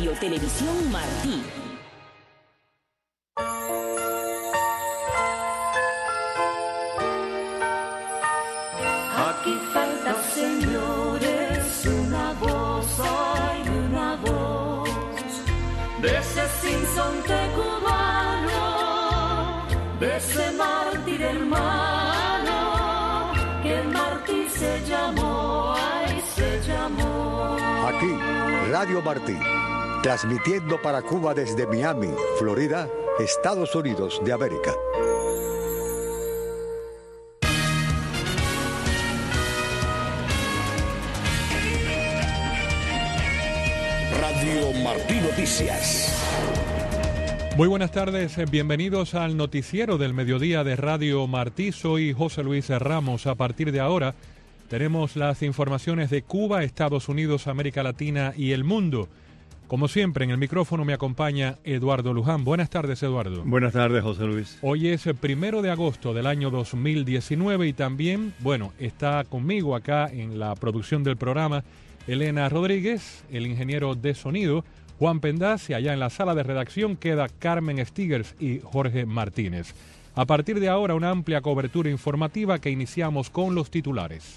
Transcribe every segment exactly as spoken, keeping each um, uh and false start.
Radio Televisión Martí. Aquí falta, señores, una voz, hay una voz de ese sinsonte cubano, de ese mártir hermano, que el mártir se llamó, ay, se llamó. Aquí, Radio Martí, transmitiendo para Cuba desde Miami, Florida, Estados Unidos de América. Radio Martí Noticias. Muy buenas tardes, bienvenidos al noticiero del mediodía de Radio Martí. Soy José Luis Ramos. A partir de ahora tenemos las informaciones de Cuba, Estados Unidos, América Latina y el mundo. Como siempre, en el micrófono me acompaña Eduardo Luján. Buenas tardes, Eduardo. Buenas tardes, José Luis. Hoy es el primero de agosto del año dos mil diecinueve y también, bueno, está conmigo acá en la producción del programa Elena Rodríguez, el ingeniero de sonido, Juan Pendaz, y allá en la sala de redacción queda Carmen Stigers y Jorge Martínez. A partir de ahora, una amplia cobertura informativa que iniciamos con los titulares.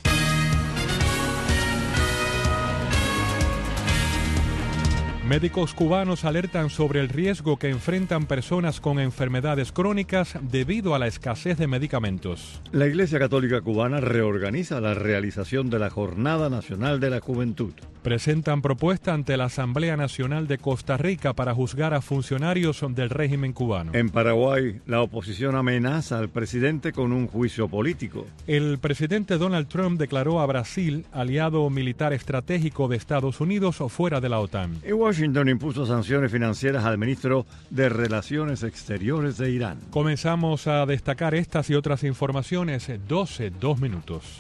Médicos cubanos alertan sobre el riesgo que enfrentan personas con enfermedades crónicas debido a la escasez de medicamentos. La Iglesia Católica Cubana reorganiza la realización de la Jornada Nacional de la Juventud. Presentan propuesta ante la Asamblea Nacional de Costa Rica para juzgar a funcionarios del régimen cubano. En Paraguay, la oposición amenaza al presidente con un juicio político. El presidente Donald Trump declaró a Brasil aliado militar estratégico de Estados Unidos o fuera de la OTAN. Y Washington impuso sanciones financieras al ministro de Relaciones Exteriores de Irán. Comenzamos a destacar estas y otras informaciones. doce, dos minutos.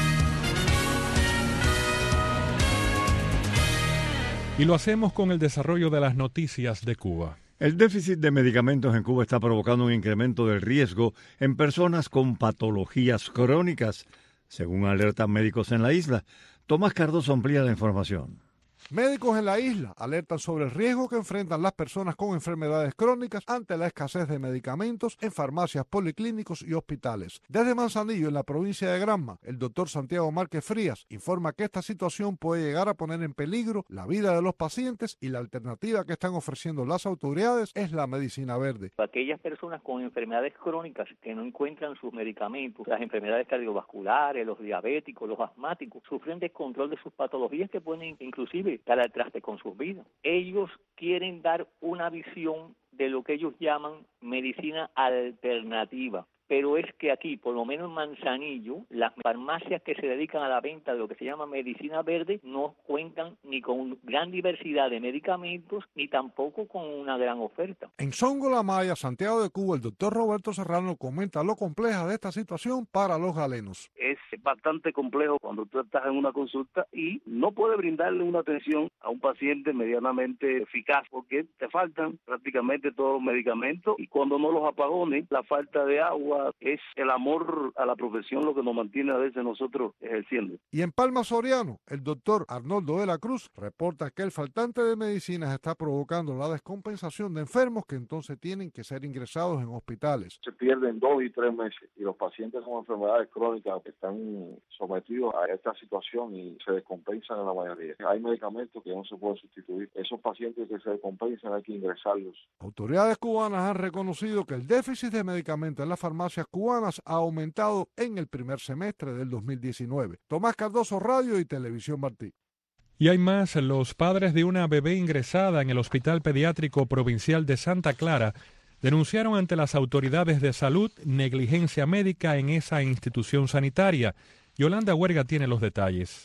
Y lo hacemos con el desarrollo de las noticias de Cuba. El déficit de medicamentos en Cuba está provocando un incremento del riesgo en personas con patologías crónicas, según alertan médicos en la isla. Tomás Cardoso amplía la información. Médicos en la isla alertan sobre el riesgo que enfrentan las personas con enfermedades crónicas ante la escasez de medicamentos en farmacias, policlínicos y hospitales. Desde Manzanillo, en la provincia de Granma, el doctor Santiago Márquez Frías informa que esta situación puede llegar a poner en peligro la vida de los pacientes y la alternativa que están ofreciendo las autoridades es la medicina verde. Aquellas personas con enfermedades crónicas que no encuentran sus medicamentos, las enfermedades cardiovasculares, los diabéticos, los asmáticos, sufren descontrol de sus patologías que pueden inclusive dar al traste con sus vidas. Ellos quieren dar una visión de lo que ellos llaman medicina alternativa. Pero es que aquí, por lo menos en Manzanillo, las farmacias que se dedican a la venta de lo que se llama medicina verde no cuentan ni con gran diversidad de medicamentos ni tampoco con una gran oferta. En Songo La Maya, Santiago de Cuba, el doctor Roberto Serrano comenta lo compleja de esta situación para los galenos. Es bastante complejo cuando tú estás en una consulta y no puedes brindarle una atención a un paciente medianamente eficaz porque te faltan prácticamente todos los medicamentos y cuando no los apagones, la falta de agua, es el amor a la profesión lo que nos mantiene a veces nosotros ejerciendo. Y en Palma Soriano, el doctor Arnoldo de la Cruz reporta que el faltante de medicinas está provocando la descompensación de enfermos que entonces tienen que ser ingresados en hospitales. Se pierden dos y tres meses y los pacientes con enfermedades crónicas están sometidos a esta situación y se descompensan en la mayoría. Hay medicamentos que no se pueden sustituir. Esos pacientes que se descompensan hay que ingresarlos. Autoridades cubanas han reconocido que el déficit de medicamentos en las farmacias cubanas ha aumentado en el primer semestre del dos mil diecinueve. Tomás Cardoso, Radio y Televisión Martí. Y hay más. Los padres de una bebé ingresada en el Hospital Pediátrico Provincial de Santa Clara denunciaron ante las autoridades de salud negligencia médica en esa institución sanitaria. Yolanda Huerga tiene los detalles.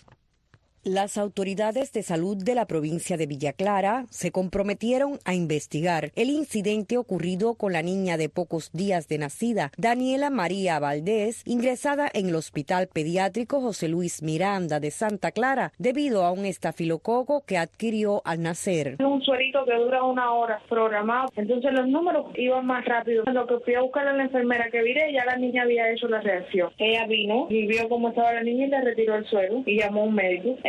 Las autoridades de salud de la provincia de Villa Clara se comprometieron a investigar el incidente ocurrido con la niña de pocos días de nacida, Daniela María Valdés, ingresada en el Hospital Pediátrico José Luis Miranda de Santa Clara debido a un estafilococo que adquirió al nacer. Es un suerito que dura una hora programado, entonces los números iban más rápido. Lo que fui a buscar a la enfermera que vine, ya la niña había hecho la reacción. Ella vino y vio cómo estaba la niña y le retiró el suero y llamó a un médico. El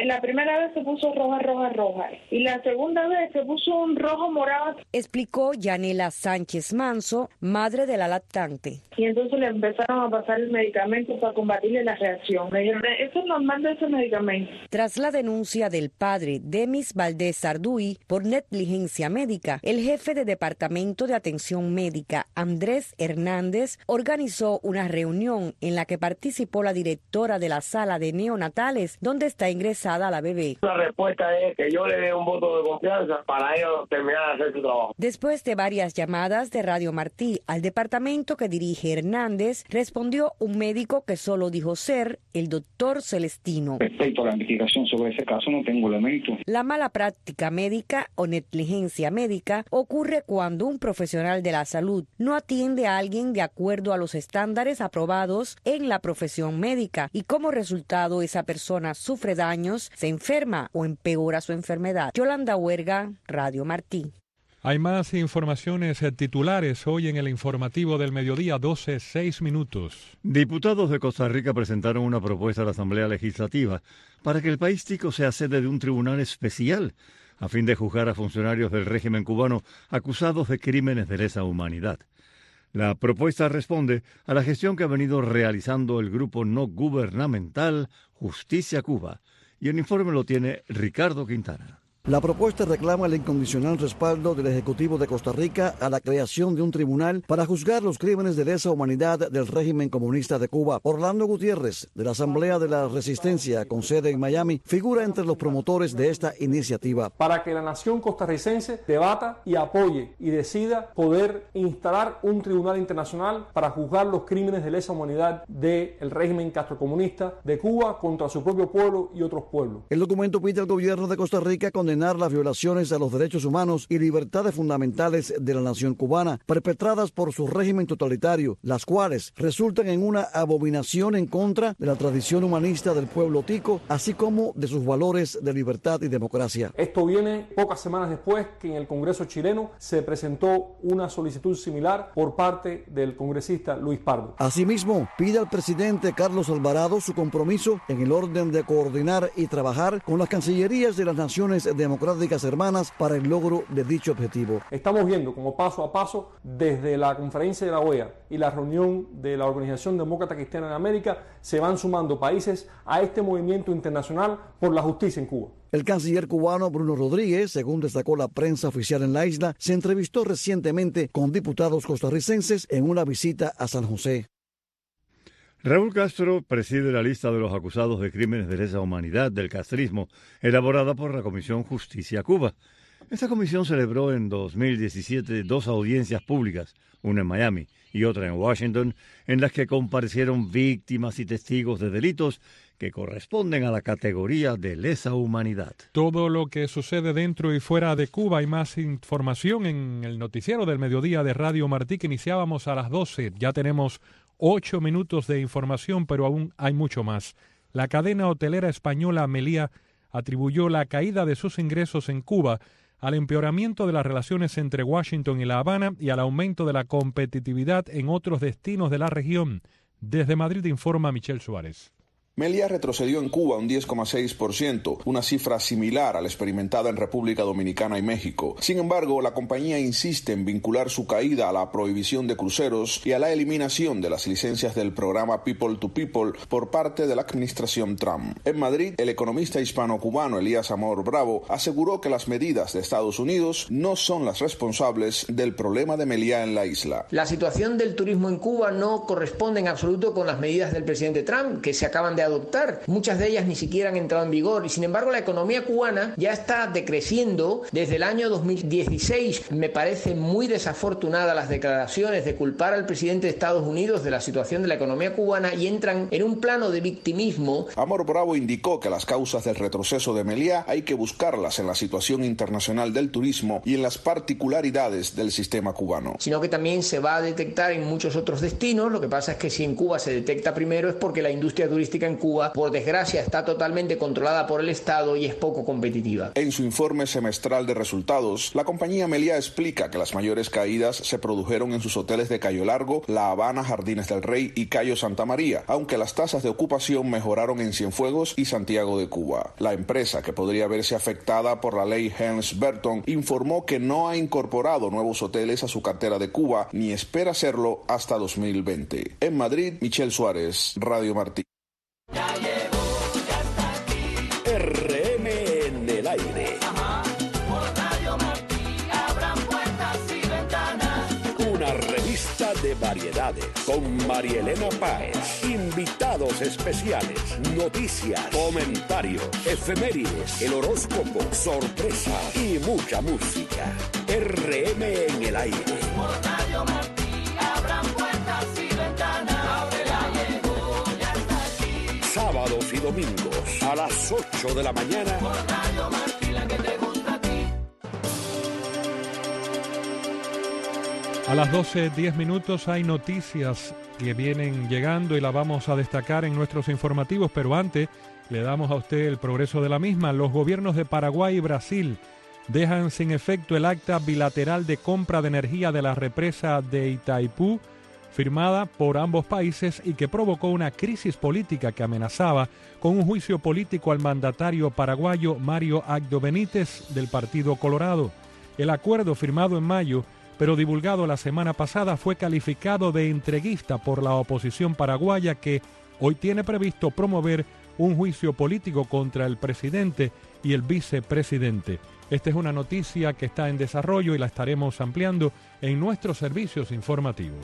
la primera vez se puso roja, roja, roja. Y la segunda vez se puso un rojo morado. Explicó Yanela Sánchez Manso, madre de la lactante. Y entonces le empezaron a pasar el medicamento para combatirle la reacción. Me dijeron, eso es normal de ese medicamento. Tras la denuncia del padre Demis Valdés Sarduy por negligencia médica, el jefe de Departamento de Atención Médica, Andrés Hernández, organizó una reunión en la que participó la directora de la sala de neonatales, donde está ingresada la bebé. La respuesta es que yo le dé un voto de confianza para ellos terminar de hacer su trabajo. Después de varias llamadas de Radio Martí al departamento que dirige Hernández, respondió un médico que solo dijo ser el doctor Celestino. Respecto a la investigación sobre ese caso, no tengo elementos. La mala práctica médica o negligencia médica ocurre cuando un profesional de la salud no atiende a alguien de acuerdo a los estándares aprobados en la profesión médica y como resultado esa persona sufre daños, se enferma o empeora su enfermedad. Yolanda Huerga, Radio Martí. Hay más informaciones titulares hoy en el informativo del mediodía, doce, seis minutos. Diputados de Costa Rica presentaron una propuesta a la Asamblea Legislativa para que el país tico sea sede de un tribunal especial a fin de juzgar a funcionarios del régimen cubano acusados de crímenes de lesa humanidad. La propuesta responde a la gestión que ha venido realizando el grupo no gubernamental Justicia Cuba, y el informe lo tiene Ricardo Quintana. La propuesta reclama el incondicional respaldo del Ejecutivo de Costa Rica a la creación de un tribunal para juzgar los crímenes de lesa humanidad del régimen comunista de Cuba. Orlando Gutiérrez, de la Asamblea de la Resistencia, con sede en Miami, figura entre los promotores de esta iniciativa. Para que la nación costarricense debata y apoye y decida poder instalar un tribunal internacional para juzgar los crímenes de lesa humanidad del régimen castrocomunista de Cuba contra su propio pueblo y otros pueblos. El documento pide al gobierno de Costa Rica condenar las violaciones a los derechos humanos y libertades fundamentales de la nación cubana perpetradas por su régimen totalitario, las cuales resultan en una abominación en contra de la tradición humanista del pueblo tico, así como de sus valores de libertad y democracia. Esto viene pocas semanas después que en el Congreso chileno se presentó una solicitud similar por parte del congresista Luis Pardo. Asimismo, pide al presidente Carlos Alvarado su compromiso en el orden de coordinar y trabajar con las cancillerías de las naciones democráticas hermanas para el logro de dicho objetivo. Estamos viendo como paso a paso, desde la conferencia de la O E A y la reunión de la Organización Demócrata Cristiana en América, se van sumando países a este movimiento internacional por la justicia en Cuba. El canciller cubano Bruno Rodríguez, según destacó la prensa oficial en la isla, se entrevistó recientemente con diputados costarricenses en una visita a San José. Raúl Castro preside la lista de los acusados de crímenes de lesa humanidad del castrismo, elaborada por la Comisión Justicia Cuba. Esta comisión celebró en dos mil diecisiete dos audiencias públicas, una en Miami y otra en Washington, en las que comparecieron víctimas y testigos de delitos que corresponden a la categoría de lesa humanidad. Todo lo que sucede dentro y fuera de Cuba, hay más información en el noticiero del mediodía de Radio Martí, que iniciábamos a las doce. Ya tenemos ocho minutos de información, pero aún hay mucho más. La cadena hotelera española Meliá atribuyó la caída de sus ingresos en Cuba al empeoramiento de las relaciones entre Washington y La Habana y al aumento de la competitividad en otros destinos de la región. Desde Madrid informa Michelle Suárez. Meliá retrocedió en Cuba un diez coma seis por ciento, una cifra similar a la experimentada en República Dominicana y México. Sin embargo, la compañía insiste en vincular su caída a la prohibición de cruceros y a la eliminación de las licencias del programa People to People por parte de la administración Trump. En Madrid, el economista hispano-cubano Elías Amor Bravo aseguró que las medidas de Estados Unidos no son las responsables del problema de Meliá en la isla. La situación del turismo en Cuba no corresponde en absoluto con las medidas del presidente Trump, que se acaban de adoptar. Muchas de ellas ni siquiera han entrado en vigor y sin embargo la economía cubana ya está decreciendo desde el año dos mil dieciséis. Me parece muy desafortunada las declaraciones de culpar al presidente de Estados Unidos de la situación de la economía cubana y entran en un plano de victimismo. Amor Bravo indicó que las causas del retroceso de Meliá hay que buscarlas en la situación internacional del turismo y en las particularidades del sistema cubano. Sino que también se va a detectar en muchos otros destinos. Lo que pasa es que si en Cuba se detecta primero es porque la industria turística en Cuba, por desgracia, está totalmente controlada por el Estado y es poco competitiva. En su informe semestral de resultados, la compañía Meliá explica que las mayores caídas se produjeron en sus hoteles de Cayo Largo, La Habana, Jardines del Rey y Cayo Santa María, aunque las tasas de ocupación mejoraron en Cienfuegos y Santiago de Cuba. La empresa, que podría verse afectada por la ley Helms-Burton, informó que no ha incorporado nuevos hoteles a su cartera de Cuba ni espera hacerlo hasta dos mil veinte. En Madrid, Michelle Suárez, Radio Martí. Ya llegó, ya está aquí. R M en el aire. Ajá, por Radio Martí abran puertas y ventanas. Una revista de variedades con María Elena Páez. Invitados especiales, noticias, comentarios, efemérides, el horóscopo, sorpresas y mucha música. R M en el aire. Por Radio Martí abran puertas y ventanas. Ya llegó, ya está aquí. Sábados y domingos a las ocho de la mañana. Por Radio Martí, la que te gusta a ti. A las doce diez minutos hay noticias que vienen llegando y la vamos a destacar en nuestros informativos, pero antes le damos a usted el progreso de la misma. Los gobiernos de Paraguay y Brasil dejan sin efecto el acta bilateral de compra de energía de la represa de Itaipú, firmada por ambos países y que provocó una crisis política que amenazaba con un juicio político al mandatario paraguayo Mario Abdo Benítez del Partido Colorado. El acuerdo, firmado en mayo pero divulgado la semana pasada, fue calificado de entreguista por la oposición paraguaya, que hoy tiene previsto promover un juicio político contra el presidente y el vicepresidente. Esta es una noticia que está en desarrollo y la estaremos ampliando en nuestros servicios informativos.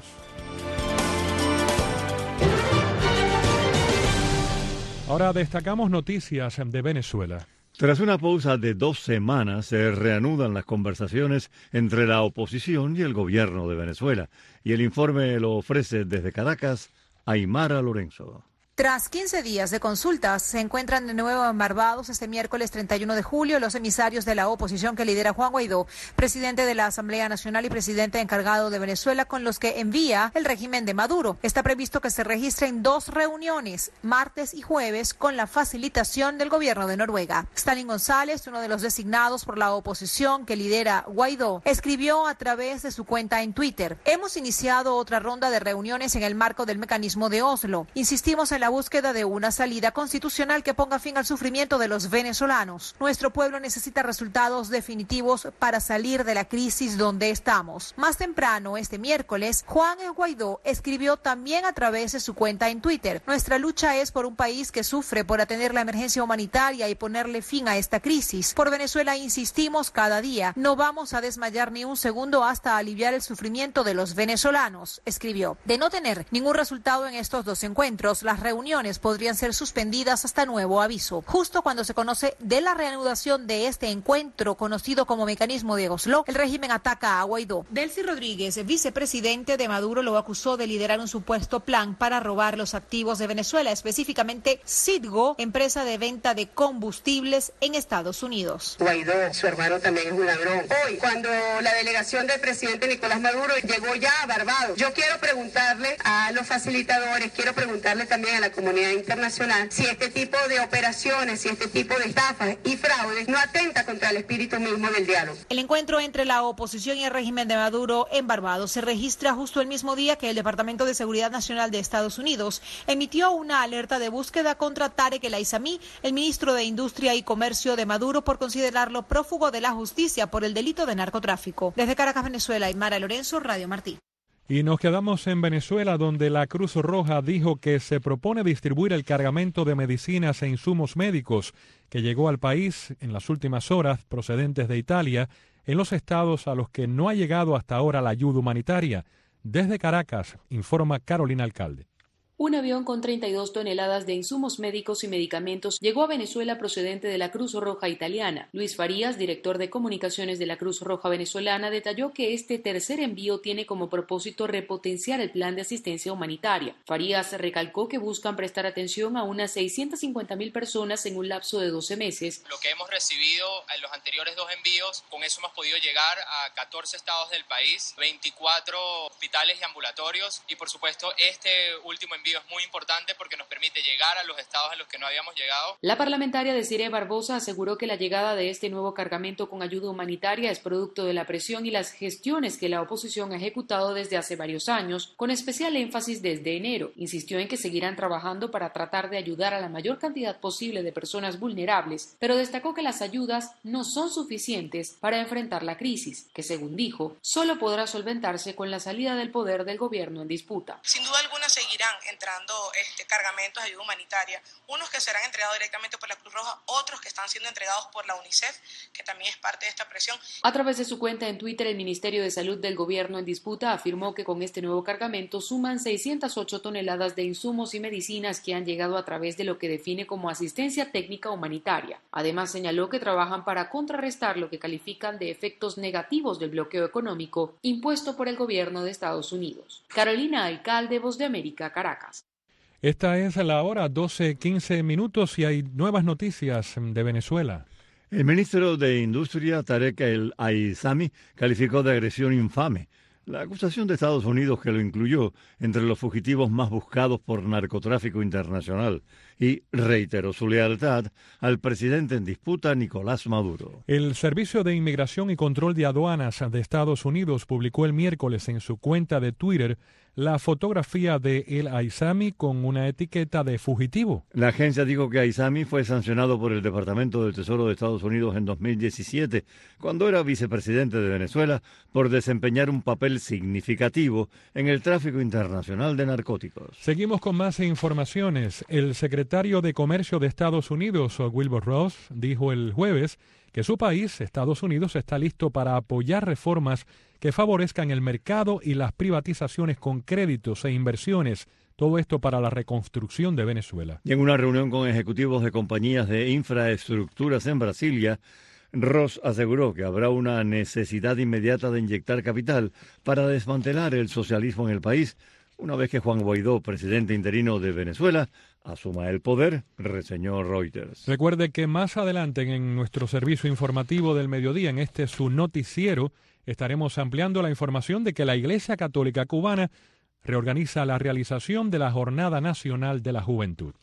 Ahora destacamos noticias de Venezuela. Tras una pausa de dos semanas, se reanudan las conversaciones entre la oposición y el gobierno de Venezuela. Y el informe lo ofrece desde Caracas Aymara Lorenzo. Tras quince días de consultas, se encuentran de nuevo en Barbados este miércoles treinta y uno de julio los emisarios de la oposición que lidera Juan Guaidó, presidente de la Asamblea Nacional y presidente encargado de Venezuela, con los que envía el régimen de Maduro. Está previsto que se registren dos reuniones, martes y jueves, con la facilitación del gobierno de Noruega. Stalin González, uno de los designados por la oposición que lidera Guaidó, escribió a través de su cuenta en Twitter: hemos iniciado otra ronda de reuniones en el marco del mecanismo de Oslo. Insistimos en la búsqueda de una salida constitucional que ponga fin al sufrimiento de los venezolanos. Nuestro pueblo necesita resultados definitivos para salir de la crisis donde estamos. Más temprano, este miércoles, Juan Guaidó escribió también a través de su cuenta en Twitter: nuestra lucha es por un país que sufre, por atender la emergencia humanitaria y ponerle fin a esta crisis. Por Venezuela insistimos cada día. No vamos a desmayar ni un segundo hasta aliviar el sufrimiento de los venezolanos, escribió. De no tener ningún resultado en estos dos encuentros, las reuniones podrían ser suspendidas hasta nuevo aviso. Justo cuando se conoce de la reanudación de este encuentro, conocido como mecanismo de Oslo, el régimen ataca a Guaidó. Delcy Rodríguez, vicepresidente de Maduro, lo acusó de liderar un supuesto plan para robar los activos de Venezuela, específicamente Citgo, empresa de venta de combustibles en Estados Unidos. Guaidó, su hermano, también es un ladrón. Hoy, cuando la delegación del presidente Nicolás Maduro llegó ya a Barbados, yo quiero preguntarle a los facilitadores, quiero preguntarle también a la comunidad internacional si este tipo de operaciones, si este tipo de estafas y fraudes no atenta contra el espíritu mismo del diálogo. El encuentro entre la oposición y el régimen de Maduro en Barbados se registra justo el mismo día que el Departamento de Seguridad Nacional de Estados Unidos emitió una alerta de búsqueda contra Tarek El Aizami, el ministro de Industria y Comercio de Maduro, por considerarlo prófugo de la justicia por el delito de narcotráfico. Desde Caracas, Venezuela, Aymara Lorenzo, Radio Martí. Y nos quedamos en Venezuela, donde la Cruz Roja dijo que se propone distribuir el cargamento de medicinas e insumos médicos que llegó al país en las últimas horas procedentes de Italia en los estados a los que no ha llegado hasta ahora la ayuda humanitaria. Desde Caracas, informa Carolina Alcalde. Un avión con treinta y dos toneladas de insumos médicos y medicamentos llegó a Venezuela procedente de la Cruz Roja italiana. Luis Farías, director de comunicaciones de la Cruz Roja venezolana, detalló que este tercer envío tiene como propósito repotenciar el plan de asistencia humanitaria. Farías recalcó que buscan prestar atención a unas seiscientas cincuenta mil personas en un lapso de doce meses. Lo que hemos recibido en los anteriores dos envíos, con eso hemos podido llegar a catorce estados del país, veinticuatro hospitales y ambulatorios, y por supuesto este último envío envío es muy importante porque nos permite llegar a los estados en los que no habíamos llegado. La parlamentaria Desiree Barbosa aseguró que la llegada de este nuevo cargamento con ayuda humanitaria es producto de la presión y las gestiones que la oposición ha ejecutado desde hace varios años, con especial énfasis desde enero. Insistió en que seguirán trabajando para tratar de ayudar a la mayor cantidad posible de personas vulnerables, pero destacó que las ayudas no son suficientes para enfrentar la crisis, que según dijo, solo podrá solventarse con la salida del poder del gobierno en disputa. Sin duda alguna seguirán entrando este, cargamentos de ayuda humanitaria, unos que serán entregados directamente por la Cruz Roja, otros que están siendo entregados por la UNICEF, que también es parte de esta presión. A través de su cuenta en Twitter, el Ministerio de Salud del gobierno en disputa afirmó que con este nuevo cargamento suman seiscientas ocho toneladas de insumos y medicinas que han llegado a través de lo que define como asistencia técnica humanitaria. Además, señaló que trabajan para contrarrestar lo que califican de efectos negativos del bloqueo económico impuesto por el gobierno de Estados Unidos. Carolina Alcalde, Voz de América, Caracas. Esta es la hora, doce quince minutos, y hay nuevas noticias de Venezuela. El ministro de Industria, Tarek El Aizami, calificó de agresión infame la acusación de Estados Unidos que lo incluyó entre los fugitivos más buscados por narcotráfico internacional y reiteró su lealtad al presidente en disputa, Nicolás Maduro. El Servicio de Inmigración y Control de Aduanas de Estados Unidos publicó el miércoles en su cuenta de Twitter la fotografía de El Aizami con una etiqueta de fugitivo. La agencia dijo que Aizami fue sancionado por el Departamento del Tesoro de Estados Unidos en dos mil diecisiete, cuando era vicepresidente de Venezuela, por desempeñar un papel significativo en el tráfico internacional de narcóticos. Seguimos con más informaciones. El secretario de Comercio de Estados Unidos, Wilbur Ross, dijo el jueves que su país, Estados Unidos, está listo para apoyar reformas que favorezcan el mercado y las privatizaciones con créditos e inversiones, todo esto para la reconstrucción de Venezuela. Y en una reunión con ejecutivos de compañías de infraestructuras en Brasilia, Ross aseguró que habrá una necesidad inmediata de inyectar capital para desmantelar el socialismo en el país, una vez que Juan Guaidó, presidente interino de Venezuela, asuma el poder, reseñó Reuters. Recuerde que más adelante en nuestro servicio informativo del mediodía, en este su noticiero, estaremos ampliando la información de que la Iglesia Católica Cubana reorganiza la realización de la Jornada Nacional de la Juventud.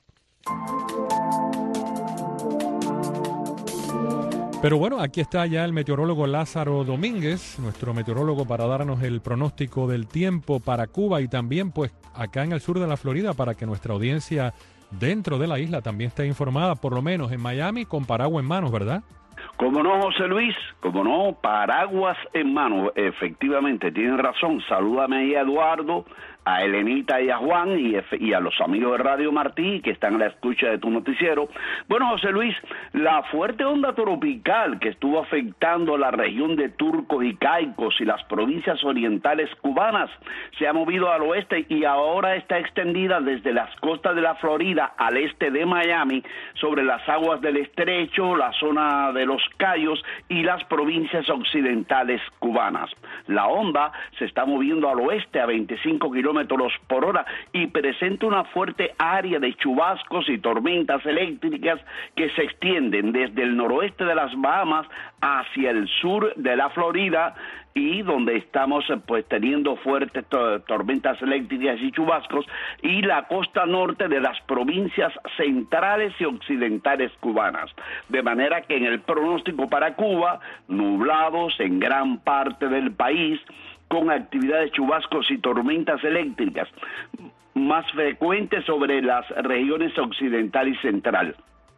Pero bueno, aquí está ya el meteorólogo Lázaro Domínguez, nuestro meteorólogo, para darnos el pronóstico del tiempo para Cuba y también pues acá en el sur de la Florida, para que nuestra audiencia dentro de la isla también esté informada, por lo menos en Miami, con paraguas en manos, ¿verdad? Como no, José Luis, como no, paraguas en mano, efectivamente, tienen razón. Salúdame ahí a Eduardo, a Elenita y a Juan y, y a los amigos de Radio Martí que están a la escucha de tu noticiero. Bueno, José Luis, la fuerte onda tropical que estuvo afectando la región de Turcos y Caicos y las provincias orientales cubanas se ha movido al oeste y ahora está extendida desde las costas de la Florida al este de Miami, sobre las aguas del estrecho, la zona de los Cayos y las provincias occidentales cubanas. La onda se está moviendo al oeste a veinticinco kilómetros por hora y presenta una fuerte área de chubascos y tormentas eléctricas que se extienden desde el noroeste de las Bahamas hacia el sur de la Florida, y donde estamos pues teniendo fuertes to- tormentas eléctricas y chubascos, y la costa norte de las provincias centrales y occidentales cubanas. De manera que en el pronóstico para Cuba, nublados en gran parte del país, con actividad de chubascos y tormentas eléctricas más frecuentes sobre las regiones occidental y central.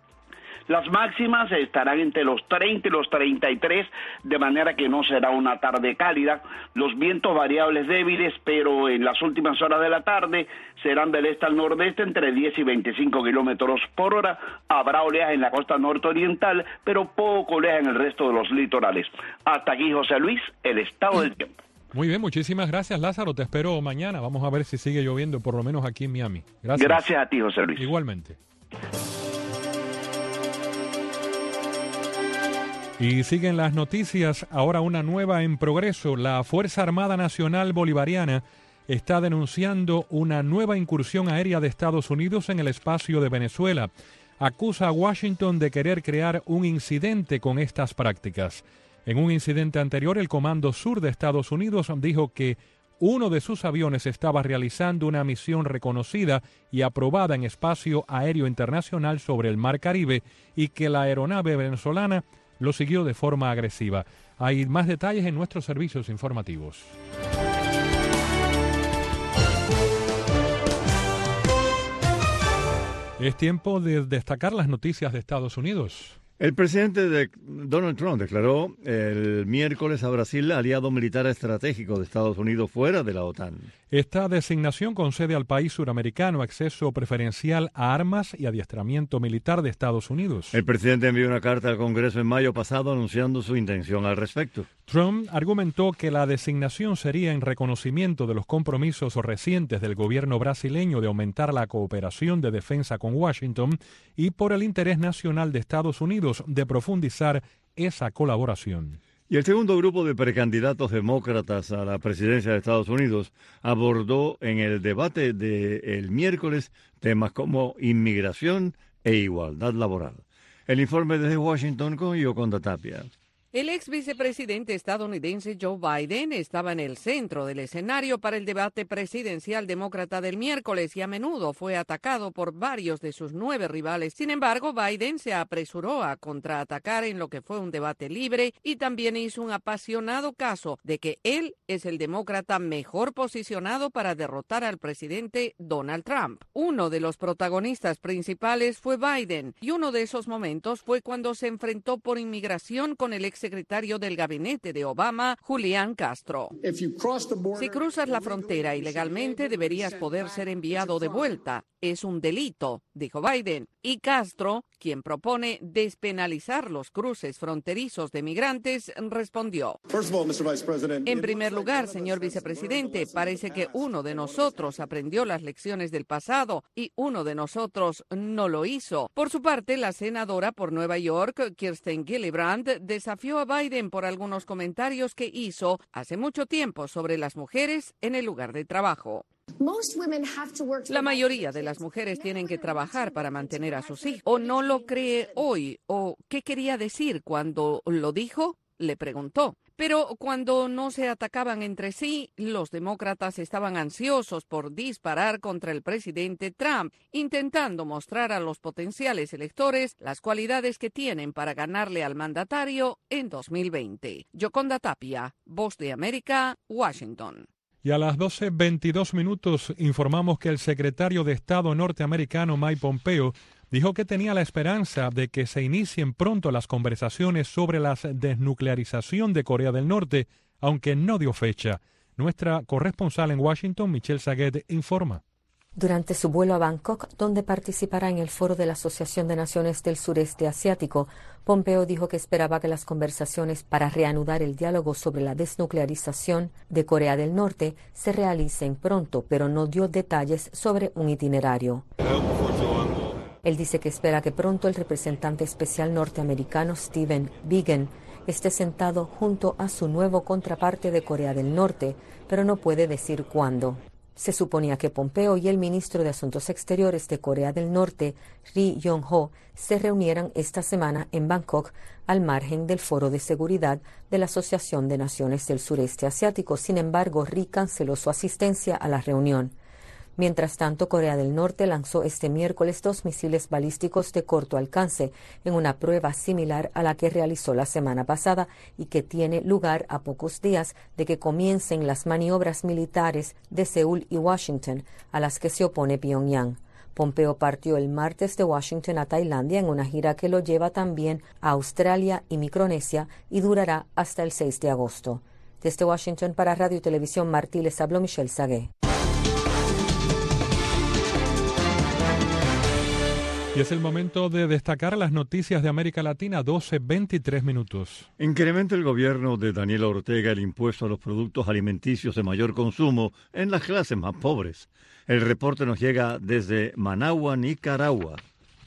Las máximas estarán entre los treinta y los treinta y tres, de manera que no será una tarde cálida. Los vientos variables débiles, pero en las últimas horas de la tarde serán del este al nordeste entre diez y veinticinco kilómetros por hora. Habrá oleaje en la costa norte-oriental, pero poco oleaje en el resto de los litorales. Hasta aquí, José Luis, el estado del tiempo. Muy bien, muchísimas gracias, Lázaro. Te espero mañana. Vamos a ver si sigue lloviendo, por lo menos aquí en Miami. Gracias. Gracias a ti, José Luis. Igualmente. Y siguen las noticias, ahora una nueva en progreso. La Fuerza Armada Nacional Bolivariana está denunciando una nueva incursión aérea de Estados Unidos en el espacio de Venezuela. Acusa a Washington de querer crear un incidente con estas prácticas. En un incidente anterior, el Comando Sur de Estados Unidos dijo que uno de sus aviones estaba realizando una misión reconocida y aprobada en espacio aéreo internacional sobre el Mar Caribe y que la aeronave venezolana lo siguió de forma agresiva. Hay más detalles en nuestros servicios informativos. Es tiempo de destacar las noticias de Estados Unidos. El presidente de Donald Trump declaró el miércoles a Brasil aliado militar estratégico de Estados Unidos fuera de la OTAN. Esta designación concede al país suramericano acceso preferencial a armas y adiestramiento militar de Estados Unidos. El presidente envió una carta al Congreso en mayo pasado anunciando su intención al respecto. Trump argumentó que la designación sería en reconocimiento de los compromisos recientes del gobierno brasileño de aumentar la cooperación de defensa con Washington y por el interés nacional de Estados Unidos de profundizar esa colaboración. Y el segundo grupo de precandidatos demócratas a la presidencia de Estados Unidos abordó en el debate del miércoles temas como inmigración e igualdad laboral. El informe desde Washington con Yoconda Tapia. El ex vicepresidente estadounidense Joe Biden estaba en el centro del escenario para el debate presidencial demócrata del miércoles y a menudo fue atacado por varios de sus nueve rivales. Sin embargo, Biden se apresuró a contraatacar en lo que fue un debate libre y también hizo un apasionado caso de que él es el demócrata mejor posicionado para derrotar al presidente Donald Trump. Uno de los protagonistas principales fue Biden y uno de esos momentos fue cuando se enfrentó por inmigración con el ex secretario del gabinete de Obama, Julián Castro. Si cruzas la frontera ilegalmente, deberías poder ser enviado de vuelta. Es un delito, dijo Biden. Y Castro, quien propone despenalizar los cruces fronterizos de migrantes, respondió. En primer lugar, señor vicepresidente, parece que uno de nosotros aprendió las lecciones del pasado y uno de nosotros no lo hizo. Por su parte, la senadora por Nueva York, Kirsten Gillibrand, desafió a Biden por algunos comentarios que hizo hace mucho tiempo sobre las mujeres en el lugar de trabajo. La mayoría de las mujeres tienen que trabajar para mantener a sus hijos. ¿O no lo cree hoy? ¿O qué quería decir cuando lo dijo? Le preguntó. Pero cuando no se atacaban entre sí, los demócratas estaban ansiosos por disparar contra el presidente Trump, intentando mostrar a los potenciales electores las cualidades que tienen para ganarle al mandatario en dos mil veinte. Yoconda Tapia, Voz de América, Washington. Y a las doce veintidós minutos informamos que el secretario de Estado norteamericano Mike Pompeo dijo que tenía la esperanza de que se inicien pronto las conversaciones sobre la desnuclearización de Corea del Norte, aunque no dio fecha. Nuestra corresponsal en Washington, Michelle Saguet, informa. Durante su vuelo a Bangkok, donde participará en el foro de la Asociación de Naciones del Sureste Asiático, Pompeo dijo que esperaba que las conversaciones para reanudar el diálogo sobre la desnuclearización de Corea del Norte se realicen pronto, pero no dio detalles sobre un itinerario. Él dice que espera que pronto el representante especial norteamericano Stephen Biegun esté sentado junto a su nuevo contraparte de Corea del Norte, pero no puede decir cuándo. Se suponía que Pompeo y el ministro de Asuntos Exteriores de Corea del Norte, Ri Yong-ho, se reunieran esta semana en Bangkok al margen del Foro de Seguridad de la Asociación de Naciones del Sureste Asiático. Sin embargo, Ri canceló su asistencia a la reunión. Mientras tanto, Corea del Norte lanzó este miércoles dos misiles balísticos de corto alcance en una prueba similar a la que realizó la semana pasada y que tiene lugar a pocos días de que comiencen las maniobras militares de Seúl y Washington, a las que se opone Pyongyang. Pompeo partió el martes de Washington a Tailandia en una gira que lo lleva también a Australia y Micronesia y durará hasta el seis de agosto. Desde Washington para Radio y Televisión Martí les habló Michelle Saguet. Y es el momento de destacar las noticias de América Latina, doce veintitrés minutos. Incrementa el gobierno de Daniel Ortega el impuesto a los productos alimenticios de mayor consumo en las clases más pobres. El reporte nos llega desde Managua, Nicaragua.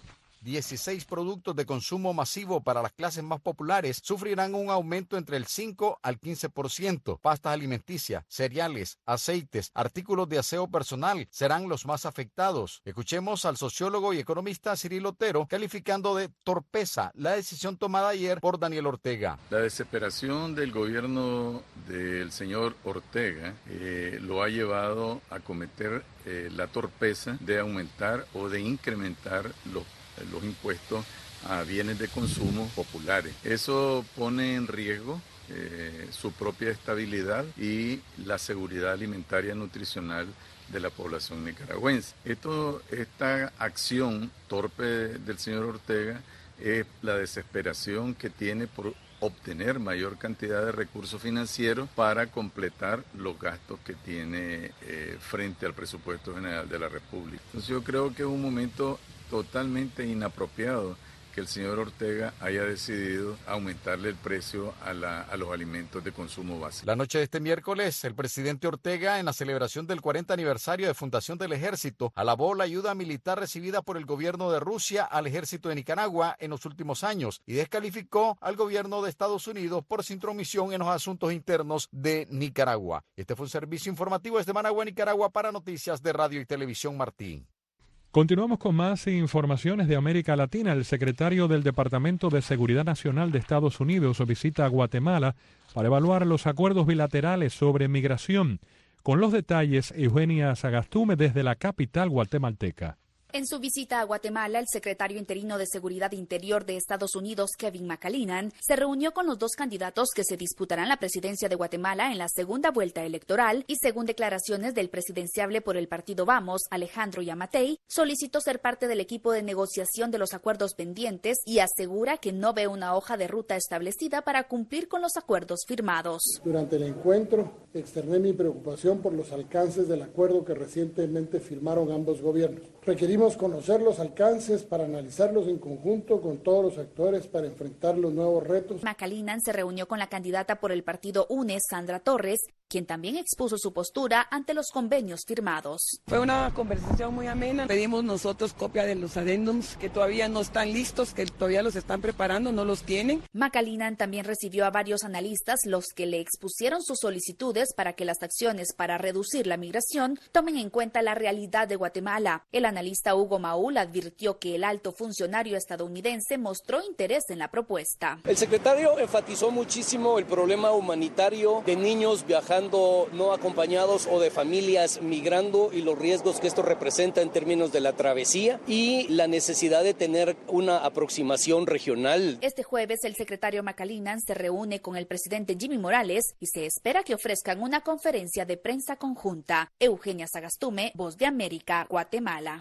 dieciséis productos de consumo masivo para las clases más populares sufrirán un aumento entre el cinco al quince por ciento. Pastas alimenticias, cereales, aceites, artículos de aseo personal serán los más afectados. Escuchemos al sociólogo y economista Cirilo Otero calificando de torpeza la decisión tomada ayer por Daniel Ortega. La desesperación del gobierno del señor Ortega eh, lo ha llevado a cometer eh, la torpeza de aumentar o de incrementar los, los impuestos a bienes de consumo populares. Eso pone en riesgo eh, su propia estabilidad y la seguridad alimentaria y nutricional de la población nicaragüense. Esto, esta acción torpe del señor Ortega es la desesperación que tiene por obtener mayor cantidad de recursos financieros para completar los gastos que tiene eh, frente al presupuesto general de la República. Entonces yo creo que es un momento totalmente inapropiado que el señor Ortega haya decidido aumentarle el precio a, la, a los alimentos de consumo básico. La noche de este miércoles, el presidente Ortega, en la celebración del cuarenta aniversario de fundación del Ejército, alabó la ayuda militar recibida por el gobierno de Rusia al Ejército de Nicaragua en los últimos años y descalificó al gobierno de Estados Unidos por su intromisión en los asuntos internos de Nicaragua. Este fue un servicio informativo desde Managua, Nicaragua, para Noticias de Radio y Televisión Martín. Continuamos con más informaciones de América Latina. El secretario del Departamento de Seguridad Nacional de Estados Unidos visita a Guatemala para evaluar los acuerdos bilaterales sobre migración. Con los detalles, Eugenia Sagastume desde la capital guatemalteca. En su visita a Guatemala, el secretario interino de Seguridad Interior de Estados Unidos, Kevin McAleenan, se reunió con los dos candidatos que se disputarán la presidencia de Guatemala en la segunda vuelta electoral y, según declaraciones del presidenciable por el partido Vamos, Alejandro Yamatei, solicitó ser parte del equipo de negociación de los acuerdos pendientes y asegura que no ve una hoja de ruta establecida para cumplir con los acuerdos firmados. Durante el encuentro, externé mi preocupación por los alcances del acuerdo que recientemente firmaron ambos gobiernos. Requerimos conocer los alcances para analizarlos en conjunto con todos los actores para enfrentar los nuevos retos. McAleenan se reunió con la candidata por el partido U N E, Sandra Torres, quien también expuso su postura ante los convenios firmados. Fue una conversación muy amena. Pedimos nosotros copia de los adendums que todavía no están listos, que todavía los están preparando, no los tienen. McAleenan también recibió a varios analistas, los que le expusieron sus solicitudes para que las acciones para reducir la migración tomen en cuenta la realidad de Guatemala. El analista Hugo Maúl advirtió que el alto funcionario estadounidense mostró interés en la propuesta. El secretario enfatizó muchísimo el problema humanitario de niños viajando no acompañados o de familias migrando y los riesgos que esto representa en términos de la travesía y la necesidad de tener una aproximación regional. Este jueves el secretario McAleenan se reúne con el presidente Jimmy Morales y se espera que ofrezcan una conferencia de prensa conjunta. Eugenia Sagastume, Voz de América, Guatemala.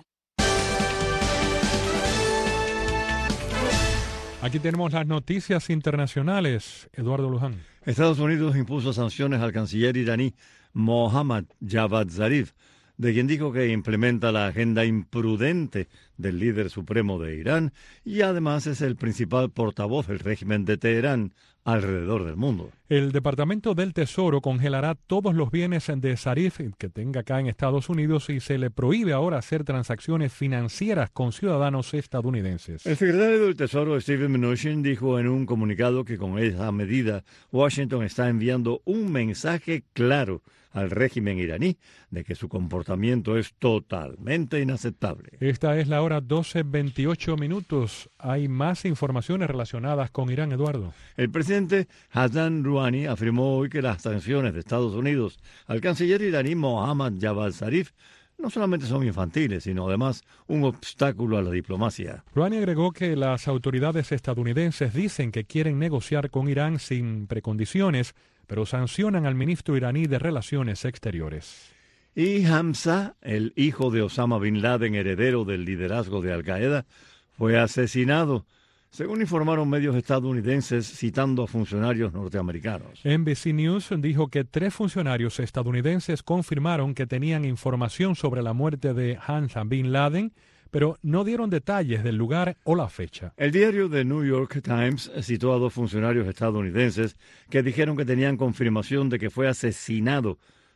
Aquí tenemos las noticias internacionales. Eduardo Luján. Estados Unidos impuso sanciones al canciller iraní Mohammad Javad Zarif, de quien dijo que implementa la agenda imprudente del líder supremo de Irán y además es el principal portavoz del régimen de Teherán alrededor del mundo. El Departamento del Tesoro congelará todos los bienes de Zarif que tenga acá en Estados Unidos y se le prohíbe ahora hacer transacciones financieras con ciudadanos estadounidenses. El secretario del Tesoro, Steven Mnuchin, dijo en un comunicado que con esa medida Washington está enviando un mensaje claro al régimen iraní de que su comportamiento es totalmente inaceptable. Esta es la hora doce veintiocho minutos. Hay más informaciones relacionadas con Irán, Eduardo. El presidente Hassan Rouhani afirmó hoy que las sanciones de Estados Unidos al canciller iraní Mohammad Javad Zarif no solamente son infantiles, sino además un obstáculo a la diplomacia. Rouhani agregó que las autoridades estadounidenses dicen que quieren negociar con Irán sin precondiciones, pero sancionan al ministro iraní de Relaciones Exteriores. Y Hamza, el hijo de Osama Bin Laden, heredero del liderazgo de Al-Qaeda, fue asesinado, según informaron medios estadounidenses citando a funcionarios norteamericanos. N B C News dijo que tres funcionarios estadounidenses confirmaron que tenían información sobre la muerte de Hamza Bin Laden, pero no dieron detalles del lugar o la fecha. El diario The New York Times citó a dos funcionarios estadounidenses que dijeron que tenían confirmación de que fue asesinado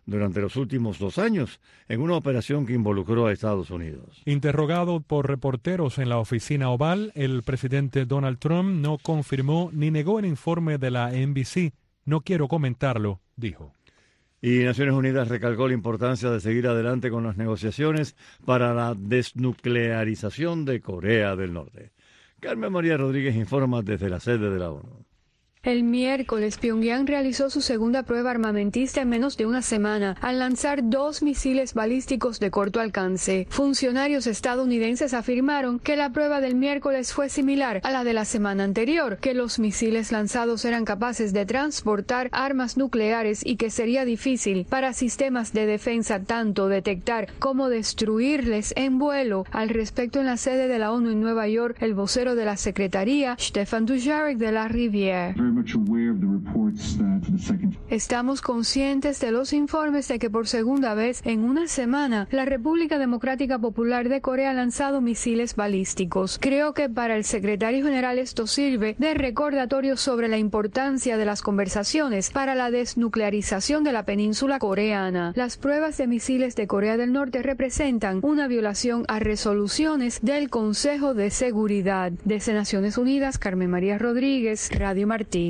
durante los últimos dos años en una operación que involucró a Estados Unidos. Interrogado por reporteros en la oficina oval, el presidente Donald Trump no confirmó ni negó el informe de la N B C. No quiero comentarlo, dijo. Y Naciones Unidas recalcó la importancia de seguir adelante con las negociaciones para la desnuclearización de Corea del Norte. Carmen María Rodríguez informa desde la sede de la ONU. El miércoles, Pyongyang realizó su segunda prueba armamentista en menos de una semana al lanzar dos misiles balísticos de corto alcance. Funcionarios estadounidenses afirmaron que la prueba del miércoles fue similar a la de la semana anterior, que los misiles lanzados eran capaces de transportar armas nucleares y que sería difícil para sistemas de defensa tanto detectar como destruirles en vuelo. Al respecto, en la sede de la ONU en Nueva York, el vocero de la Secretaría, Stefan Dujarric de la Rivière. Estamos conscientes de los informes de que por segunda vez en una semana la República Democrática Popular de Corea ha lanzado misiles balísticos. Creo que para el secretario general esto sirve de recordatorio sobre la importancia de las conversaciones para la desnuclearización de la península coreana. Las pruebas de misiles de Corea del Norte representan una violación a resoluciones del Consejo de Seguridad. Desde Naciones Unidas, Carmen María Rodríguez, Radio Martí.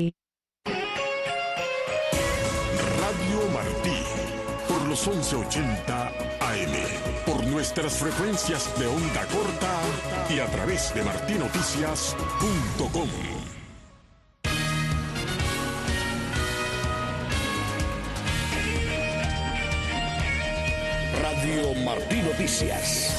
Radio Martí, por los once ochenta A M, por nuestras frecuencias de onda corta y a través de martí noticias punto com. Radio Martí Noticias.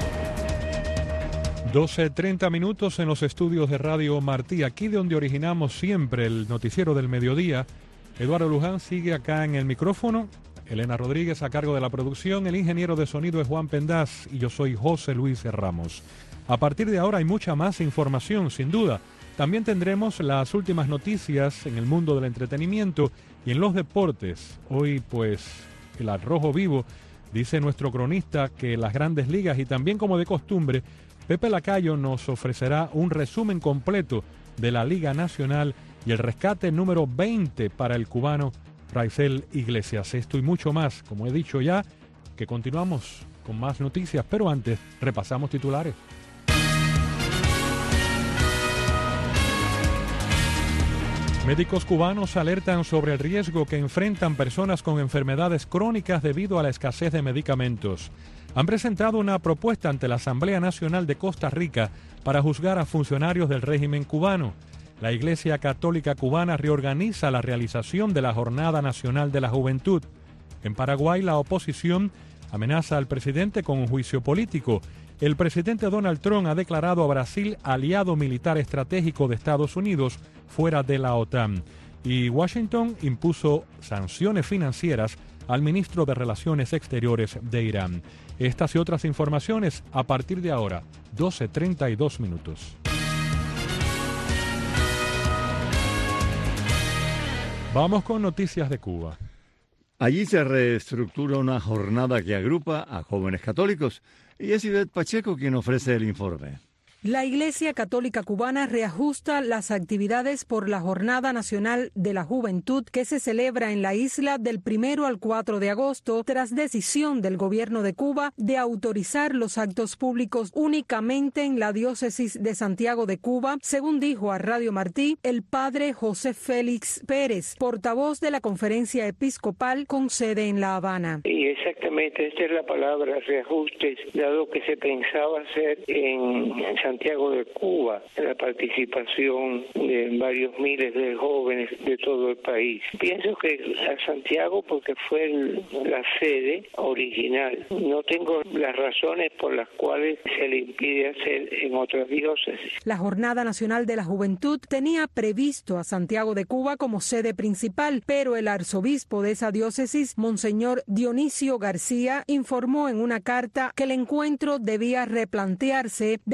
doce treinta minutos en los estudios de Radio Martí, aquí de donde originamos siempre el noticiero del mediodía. Eduardo Luján sigue acá en el micrófono, Elena Rodríguez a cargo de la producción, el ingeniero de sonido es Juan Pendaz y yo soy José Luis Ramos. A partir de ahora hay mucha más información, sin duda. También tendremos las últimas noticias en el mundo del entretenimiento y en los deportes. Hoy, pues, el Al Rojo Vivo, dice nuestro cronista que las grandes ligas y también como de costumbre, Pepe Lacayo nos ofrecerá un resumen completo de la Liga Nacional y el rescate número veinte para el cubano Raisel Iglesias. Esto y mucho más, como he dicho ya, que continuamos con más noticias, pero antes repasamos titulares. Médicos cubanos alertan sobre el riesgo que enfrentan personas con enfermedades crónicas debido a la escasez de medicamentos. Han presentado una propuesta ante la Asamblea Nacional de Costa Rica para juzgar a funcionarios del régimen cubano. La Iglesia Católica Cubana reorganiza la realización de la Jornada Nacional de la Juventud. En Paraguay, la oposición amenaza al presidente con un juicio político. El presidente Donald Trump ha declarado a Brasil aliado militar estratégico de Estados Unidos fuera de la OTAN. Y Washington impuso sanciones financieras al ministro de Relaciones Exteriores de Irán. Estas y otras informaciones a partir de ahora, doce treinta y dos minutos. Vamos con noticias de Cuba. Allí se reestructura una jornada que agrupa a jóvenes católicos y es Ivette Pacheco quien ofrece el informe. La Iglesia Católica Cubana reajusta las actividades por la Jornada Nacional de la Juventud que se celebra en la isla del primero al cuatro de agosto tras decisión del gobierno de Cuba de autorizar los actos públicos únicamente en la diócesis de Santiago de Cuba, según dijo a Radio Martí el padre José Félix Pérez, portavoz de la Conferencia Episcopal con sede en La Habana. Y exactamente esta es la palabra, reajustes, dado que se pensaba hacer en Santiago Santiago de Cuba, la participación de varios miles de jóvenes de todo el país. Pienso que a Santiago porque fue el, la sede original. No tengo las razones por las cuales se le impide hacer en otras diócesis. La Jornada Nacional de la Juventud tenía previsto a Santiago de Cuba como sede principal, pero el arzobispo de esa diócesis, Monseñor Dionisio García, informó en una carta que el encuentro debía replantearse debido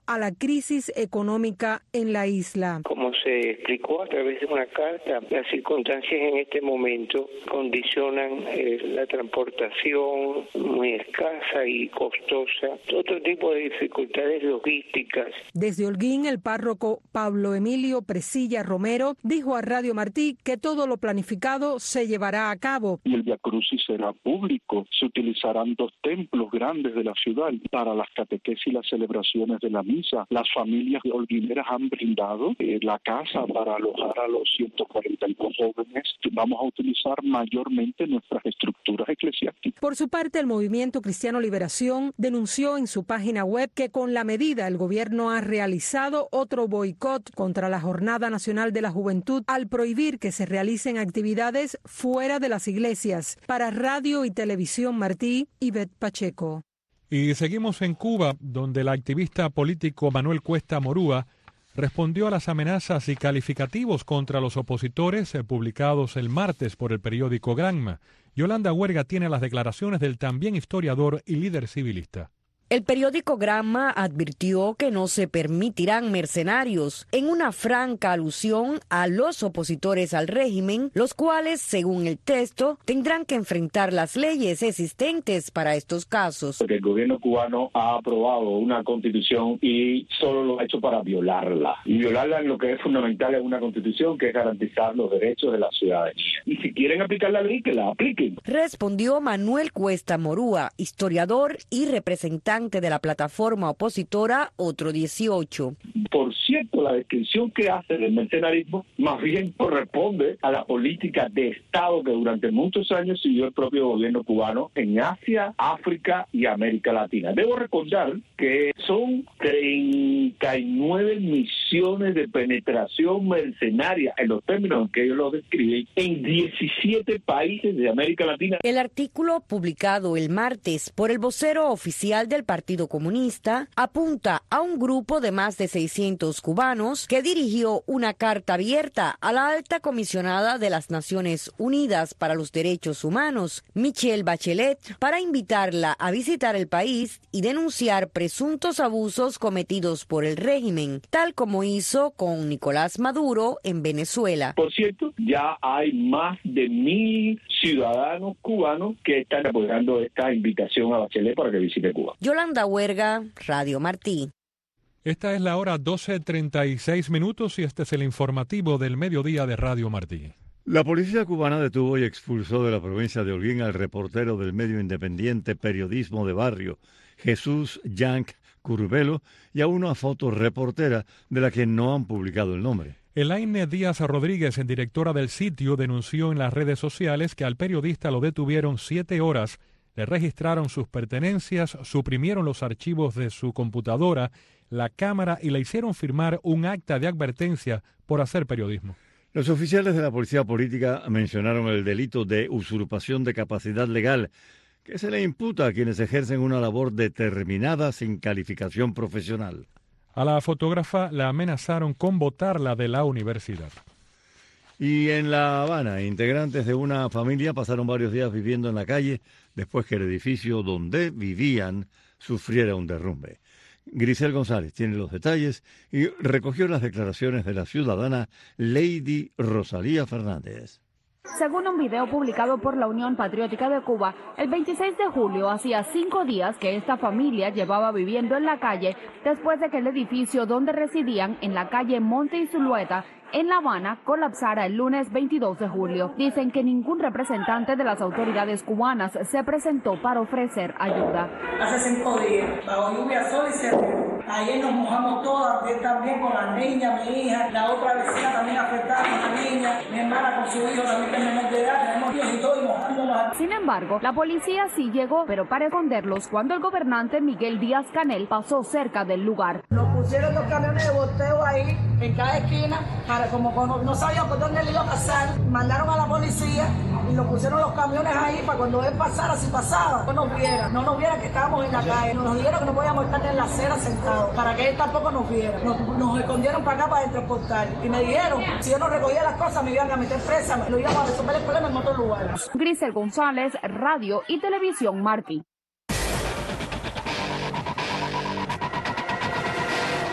a la crisis económica en la isla. Como se explicó a través de una carta, las circunstancias en este momento condicionan eh, la transportación muy escasa y costosa, otro tipo de dificultades logísticas. Desde Holguín, el párroco Pablo Emilio Presilla Romero dijo a Radio Martí que todo lo planificado se llevará a cabo. Y el Via Crucis será público. Se utilizarán dos templos grandes de la ciudad para las catequesis y las celebraciones de la misa. Las familias holguineras han brindado eh, la casa para alojar a los ciento cuarenta y dos jóvenes. Vamos a utilizar mayormente nuestras estructuras eclesiásticas. Por su parte, el Movimiento Cristiano Liberación denunció en su página web que con la medida el gobierno ha realizado otro boicot contra la Jornada Nacional de la Juventud al prohibir que se realicen actividades fuera de las iglesias. Para Radio y Televisión Martí, Ivette Pacheco. Y seguimos en Cuba, donde el activista político Manuel Cuesta Morúa respondió a las amenazas y calificativos contra los opositores eh, publicados el martes por el periódico Granma. Yolanda Huerga tiene las declaraciones del también historiador y líder civilista. El periódico Granma advirtió que no se permitirán mercenarios, en una franca alusión a los opositores al régimen, los cuales, según el texto, tendrán que enfrentar las leyes existentes para estos casos. Porque el gobierno cubano ha aprobado una constitución y solo lo ha hecho para violarla. Y violarla en lo que es fundamental en una constitución, que es garantizar los derechos de la ciudadanía. Y si quieren aplicar la ley, que la apliquen. Respondió Manuel Cuesta Morúa, historiador y representante de la plataforma opositora Otro dieciocho. Por cierto, la descripción que hace del mercenarismo más bien corresponde a la política de Estado que durante muchos años siguió el propio gobierno cubano en Asia, África y América Latina. Debo recordar que son treinta y nueve misiones de penetración mercenaria, en los términos en que ellos lo describen, en diecisiete países de América Latina. El artículo publicado el martes por el vocero oficial del Partido Comunista apunta a un grupo de más de seiscientos cubanos que dirigió una carta abierta a la alta comisionada de las Naciones Unidas para los Derechos Humanos, Michelle Bachelet, para invitarla a visitar el país y denunciar presuntos abusos cometidos por el régimen, tal como hizo con Nicolás Maduro en Venezuela. Por cierto, ya hay más de mil ciudadanos cubanos que están apoyando esta invitación a Bachelet para que visite Cuba. Yolanda Huerga, Radio Martí. Esta es la hora doce treinta y seis minutos y este es el informativo del mediodía de Radio Martí. La policía cubana detuvo y expulsó de la provincia de Holguín al reportero del medio independiente Periodismo de Barrio, Jesús Yank Curbelo, y a una fotoreportera de la que no han publicado el nombre. Elaine Díaz Rodríguez, directora del sitio, denunció en las redes sociales que al periodista lo detuvieron siete horas, le registraron sus pertenencias, suprimieron los archivos de su computadora, la cámara y le hicieron firmar un acta de advertencia por hacer periodismo. Los oficiales de la policía política mencionaron el delito de usurpación de capacidad legal que se le imputa a quienes ejercen una labor determinada sin calificación profesional. A la fotógrafa la amenazaron con botarla de la universidad. Y en La Habana, integrantes de una familia pasaron varios días viviendo en la calle después que el edificio donde vivían sufriera un derrumbe. Grisel González tiene los detalles y recogió las declaraciones de la ciudadana Lady Rosalía Fernández. Según un video publicado por la Unión Patriótica de Cuba, el veintiséis de julio hacía cinco días que esta familia llevaba viviendo en la calle después de que el edificio donde residían, en la calle Monte y Zulueta, en La Habana, colapsara el lunes veintidós de julio. Dicen que ningún representante de las autoridades cubanas se presentó para ofrecer ayuda. Hace cinco días, bajo lluvia, sol y cerreo. Ayer nos mojamos todas, yo también con la niña, mi hija, la otra vecina también afectada con la niña, mi hermana con su hijo también que es menor de edad, tenemos hijos y todo y mojándonos. Sin embargo, la policía sí llegó, pero para esconderlos cuando el gobernante Miguel Díaz Canel pasó cerca del lugar. Nos pusieron dos camiones de boteo ahí, en cada esquina, para como no, no sabíamos por dónde le iba a pasar, mandaron a la policía y nos pusieron los camiones ahí para cuando él pasara, si pasaba, no nos viera, no nos viera que estábamos en la calle, nos dijeron que no podíamos estar en la acera sentados, para que él tampoco nos viera, nos, nos escondieron para acá para dentro del portal y me dijeron, si yo no recogía las cosas me iban a meter presa, me lo íbamos a resolver el problema en otro lugar. Grisel González, Radio y Televisión Martí.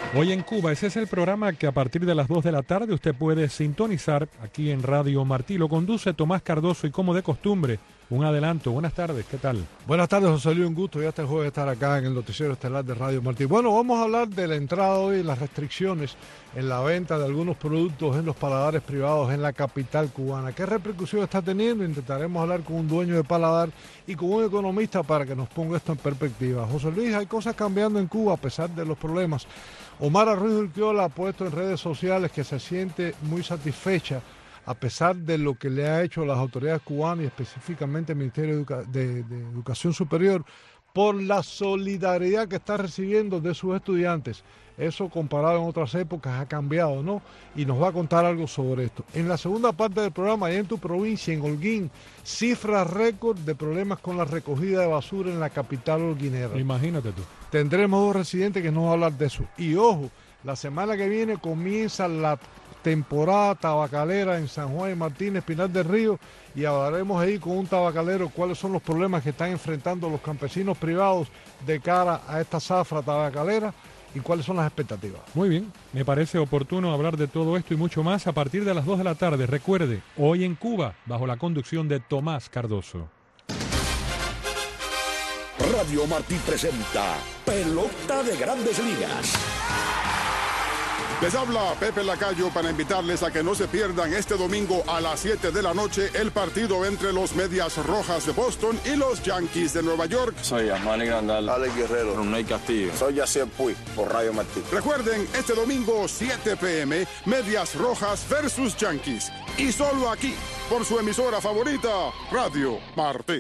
Hoy en Cuba, ese es el programa que a partir de las dos de la tarde usted puede sintonizar aquí en Radio Martí. Lo conduce Tomás Cardoso y como de costumbre, un adelanto. Buenas tardes, ¿qué tal? Buenas tardes, José Luis, un gusto ya este jueves estar acá en el noticiero estelar de Radio Martí. Bueno, vamos a hablar de la entrada hoy y las restricciones en la venta de algunos productos en los paladares privados en la capital cubana. ¿Qué repercusión está teniendo? Intentaremos hablar con un dueño de paladar y con un economista para que nos ponga esto en perspectiva. José Luis, hay cosas cambiando en Cuba a pesar de los problemas. Omar Ruiz Urquiola ha puesto en redes sociales que se siente muy satisfecha a pesar de lo que le ha hecho las autoridades cubanas y específicamente el Ministerio de, Educa- de, de Educación Superior por la solidaridad que está recibiendo de sus estudiantes. Eso comparado en otras épocas ha cambiado, ¿no? Y nos va a contar algo sobre esto. En la segunda parte del programa, allá en tu provincia, en Holguín, cifras récord de problemas con la recogida de basura en la capital holguinera. Imagínate tú. Tendremos dos residentes que nos van a hablar de eso. Y ojo, la semana que viene comienza la temporada tabacalera en San Juan y Martínez, Pinar del Río, y hablaremos ahí con un tabacalero cuáles son los problemas que están enfrentando los campesinos privados de cara a esta zafra tabacalera y cuáles son las expectativas. Muy bien, me parece oportuno hablar de todo esto y mucho más a partir de las dos de la tarde. Recuerde, hoy en Cuba, bajo la conducción de Tomás Cardoso. Radio Martí presenta Pelota de Grandes Ligas. Les habla Pepe Lacayo para invitarles a que no se pierdan este domingo a las siete de la noche el partido entre los Medias Rojas de Boston y los Yankees de Nueva York. Soy Armani Grandal, Alex Guerrero, Ronald Castillo. Soy Yacier Puy por Radio Martí. Recuerden, este domingo siete p m Medias Rojas versus Yankees. Y solo aquí, por su emisora favorita, Radio Martí.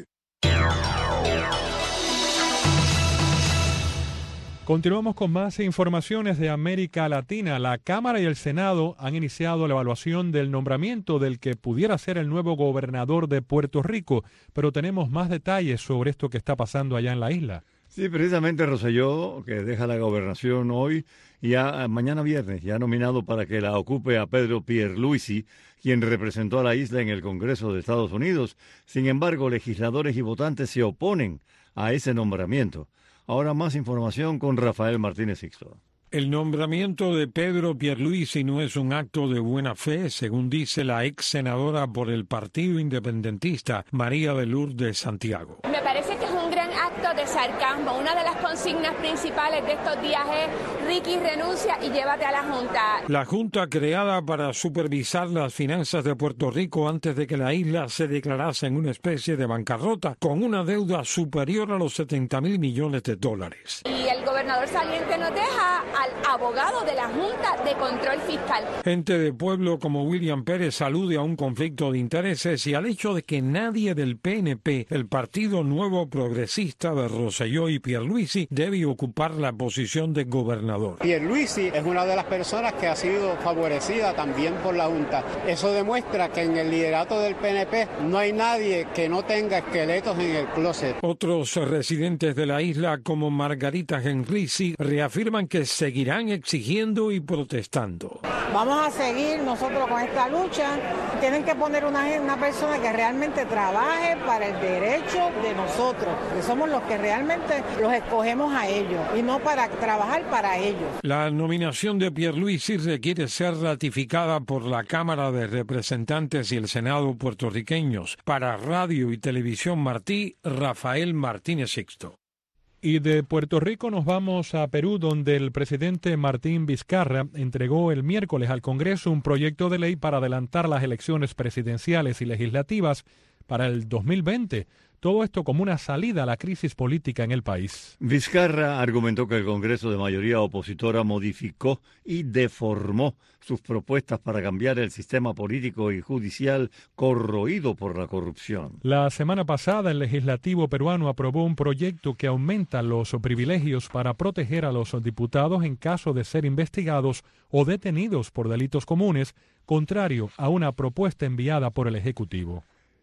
Continuamos con más informaciones de América Latina. La Cámara y el Senado han iniciado la evaluación del nombramiento del que pudiera ser el nuevo gobernador de Puerto Rico, pero tenemos más detalles sobre esto que está pasando allá en la isla. Sí, precisamente Rosselló, que deja la gobernación hoy, y ya mañana viernes, ya ha nominado para que la ocupe a Pedro Pierluisi, quien representó a la isla en el Congreso de Estados Unidos. Sin embargo, legisladores y votantes se oponen a ese nombramiento. Ahora más información con Rafael Martínez Sixto. El nombramiento de Pedro Pierluisi no es un acto de buena fe, según dice la ex senadora por el Partido Independentista, María de Lourdes Santiago. Me parece que es un gran acto de sarcasmo. Una de las consignas principales de estos días es Ricky renuncia y llévate a la Junta. La Junta, creada para supervisar las finanzas de Puerto Rico antes de que la isla se declarase en una especie de bancarrota, con una deuda superior a los setenta mil millones de dólares. Y el gobernador saliente nos deja al abogado de la Junta de Control Fiscal. Gente de pueblo como William Pérez alude a un conflicto de intereses y al hecho de que nadie del P N P, el Partido Nuevo Progresista de Rosselló y Pierluisi, debe ocupar la posición de gobernador. Pierluisi es una de las personas que ha sido favorecida también por la Junta. Eso demuestra que en el liderato del P N P no hay nadie que no tenga esqueletos en el closet. Otros residentes de la isla como Margarita Genrisi reafirman que seguirán exigiendo y protestando. Vamos a seguir nosotros con esta lucha. Tienen que poner una, una persona que realmente trabaje para el derecho de nosotros, que somos los que realmente los escogemos a ellos y no para trabajar para ellos. La nominación de Pierluisi requiere ser ratificada por la Cámara de Representantes y el Senado puertorriqueños. Para Radio y Televisión Martí, Rafael Martínez Sixto. Y de Puerto Rico nos vamos a Perú, donde el presidente Martín Vizcarra entregó el miércoles al Congreso un proyecto de ley para adelantar las elecciones presidenciales y legislativas para el dos mil veinte. Todo esto como una salida a la crisis política en el país. Vizcarra argumentó que el Congreso de mayoría opositora modificó y deformó sus propuestas para cambiar el sistema político y judicial corroído por la corrupción. La semana pasada el legislativo peruano aprobó un proyecto que aumenta los privilegios para proteger a los diputados en caso de ser investigados o detenidos por delitos comunes, contrario a una propuesta enviada por el Ejecutivo.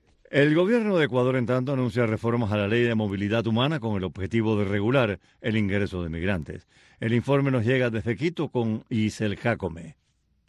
El gobierno de Ecuador, en tanto, anuncia reformas a la ley de movilidad humana con el objetivo de regular el ingreso de migrantes. El informe nos llega desde Quito con Isel Jacome.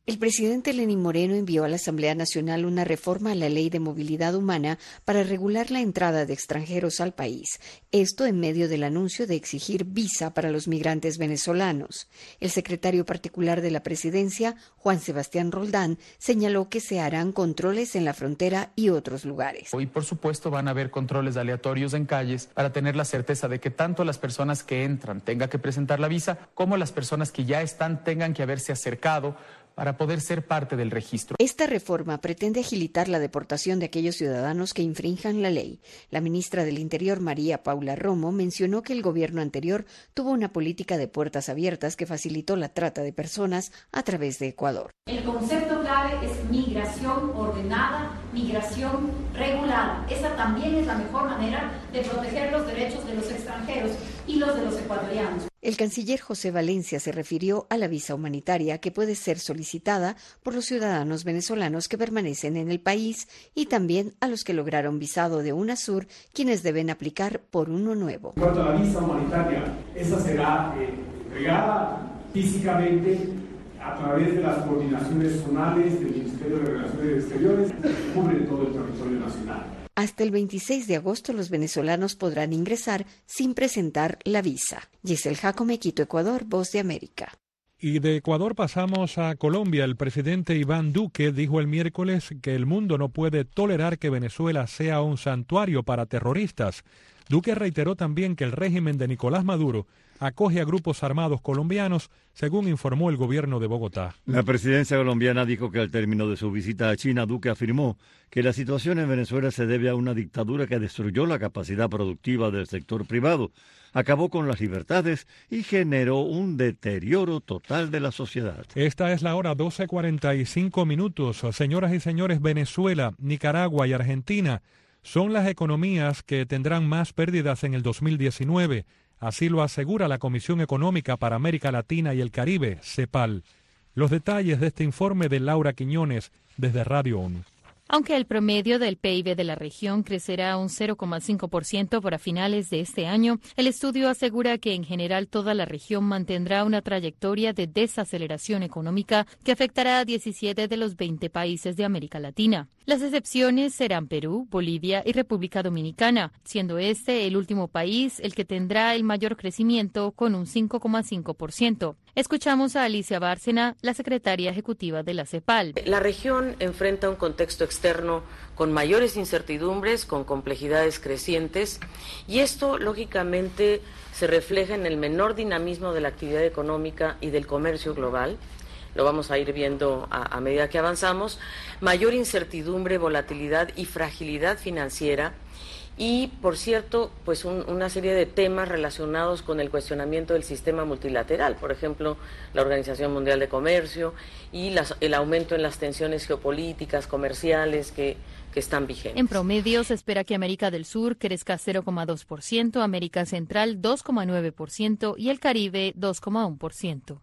El presidente Lenín Moreno envió a la Asamblea Nacional una reforma a la Ley de Movilidad Humana para regular la entrada de extranjeros al país. Esto en medio del anuncio de exigir visa para los migrantes venezolanos. El secretario particular de la presidencia, Juan Sebastián Roldán, señaló que se harán controles en la frontera y otros lugares. Y por supuesto van a haber controles aleatorios en calles para tener la certeza de que tanto las personas que entran tengan que presentar la visa, como las personas que ya están tengan que haberse acercado para poder ser parte del registro. Esta reforma pretende agilitar la deportación de aquellos ciudadanos que infrinjan la ley. La ministra del Interior, María Paula Romo, mencionó que el gobierno anterior tuvo una política de puertas abiertas que facilitó la trata de personas a través de Ecuador. El concepto clave es migración ordenada, migración regulada. Esa también es la mejor manera de proteger los derechos de los extranjeros y los de los ecuatorianos. El canciller José Valencia se refirió a la visa humanitaria que puede ser solicitada por los ciudadanos venezolanos que permanecen en el país y también a los que lograron visado de UNASUR, quienes deben aplicar por uno nuevo. En cuanto a la visa humanitaria, esa será eh, entregada físicamente a través de las coordinaciones zonales del Ministerio de Relaciones Exteriores que cubren todo el territorio nacional. Hasta el veintiséis de agosto los venezolanos podrán ingresar sin presentar la visa. Giselle Jacome, Quito, Ecuador, Voz de América. Y de Ecuador pasamos a Colombia. El presidente Iván Duque dijo el miércoles que el mundo no puede tolerar que Venezuela sea un santuario para terroristas. Duque reiteró también que el régimen de Nicolás Maduro acoge a grupos armados colombianos, según informó el gobierno de Bogotá. La presidencia colombiana dijo que al término de su visita a China, Duque afirmó que la situación en Venezuela se debe a una dictadura que destruyó la capacidad productiva del sector privado, acabó con las libertades y generó un deterioro total de la sociedad. Esta es la hora doce cuarenta y cinco minutos. Señoras y señores, Venezuela, Nicaragua y Argentina son las economías que tendrán más pérdidas en el dos mil diecinueve. Así lo asegura la Comisión Económica para América Latina y el Caribe, CEPAL. Los detalles de este informe de Laura Quiñones desde Radio ONU. Aunque el promedio del P I B de la región crecerá un cero coma cinco por ciento para finales de este año, el estudio asegura que en general toda la región mantendrá una trayectoria de desaceleración económica que afectará a diecisiete de los veinte países de América Latina. Las excepciones serán Perú, Bolivia y República Dominicana, siendo este el último país el que tendrá el mayor crecimiento con un cinco coma cinco por ciento. Escuchamos a Alicia Bárcena, la secretaria ejecutiva de la CEPAL. La región enfrenta un contexto externo con mayores incertidumbres, con complejidades crecientes, y esto lógicamente se refleja en el menor dinamismo de la actividad económica y del comercio global. Lo vamos a ir viendo a, a medida que avanzamos, mayor incertidumbre, volatilidad y fragilidad financiera y, por cierto, pues un, una serie de temas relacionados con el cuestionamiento del sistema multilateral, por ejemplo, la Organización Mundial de Comercio y las, el aumento en las tensiones geopolíticas, comerciales que, que están vigentes. En promedio se espera que América del Sur crezca cero coma dos por ciento, América Central dos coma nueve por ciento y el Caribe dos coma uno por ciento.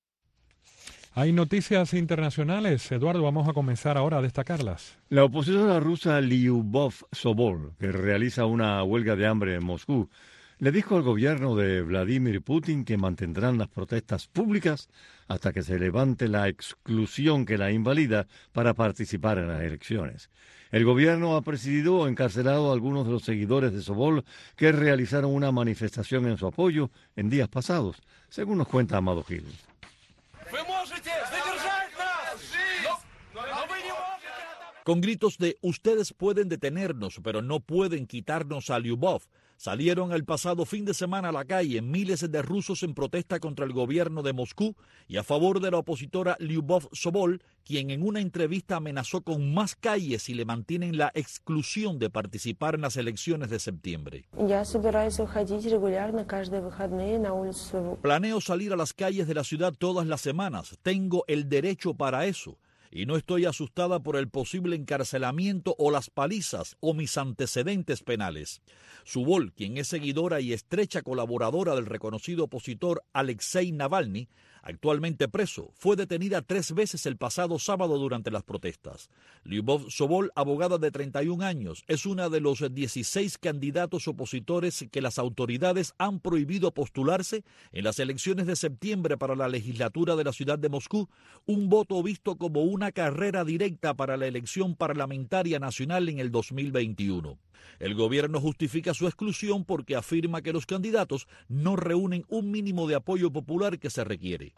Hay noticias internacionales. Eduardo, vamos a comenzar ahora a destacarlas. La opositora rusa Lyubov Sobol, que realiza una huelga de hambre en Moscú, le dijo al gobierno de Vladimir Putin que mantendrán las protestas públicas hasta que se levante la exclusión que la invalida para participar en las elecciones. El gobierno ha presidido o encarcelado a algunos de los seguidores de Sobol que realizaron una manifestación en su apoyo en días pasados, según nos cuenta Amado Gil. Con gritos de «Ustedes pueden detenernos, pero no pueden quitarnos a Lyubov», salieron el pasado fin de semana a la calle miles de rusos en protesta contra el gobierno de Moscú y a favor de la opositora Lyubov Sobol, quien en una entrevista amenazó con más calles si le mantienen la exclusión de participar en las elecciones de septiembre. Planeo salir a las calles de la ciudad todas las semanas. Tengo el derecho para eso. Y no estoy asustada por el posible encarcelamiento o las palizas o mis antecedentes penales. Sobol, quien es seguidora y estrecha colaboradora del reconocido opositor Alexei Navalny, actualmente preso, fue detenida tres veces el pasado sábado durante las protestas. Lyubov Sobol, abogada de treinta y un años, es una de los dieciséis candidatos opositores que las autoridades han prohibido postularse en las elecciones de septiembre para la legislatura de la ciudad de Moscú, un voto visto como una carrera directa para la elección parlamentaria nacional en el dos mil veintiuno. El gobierno justifica su exclusión porque afirma que los candidatos no reúnen un mínimo de apoyo popular que se requiere.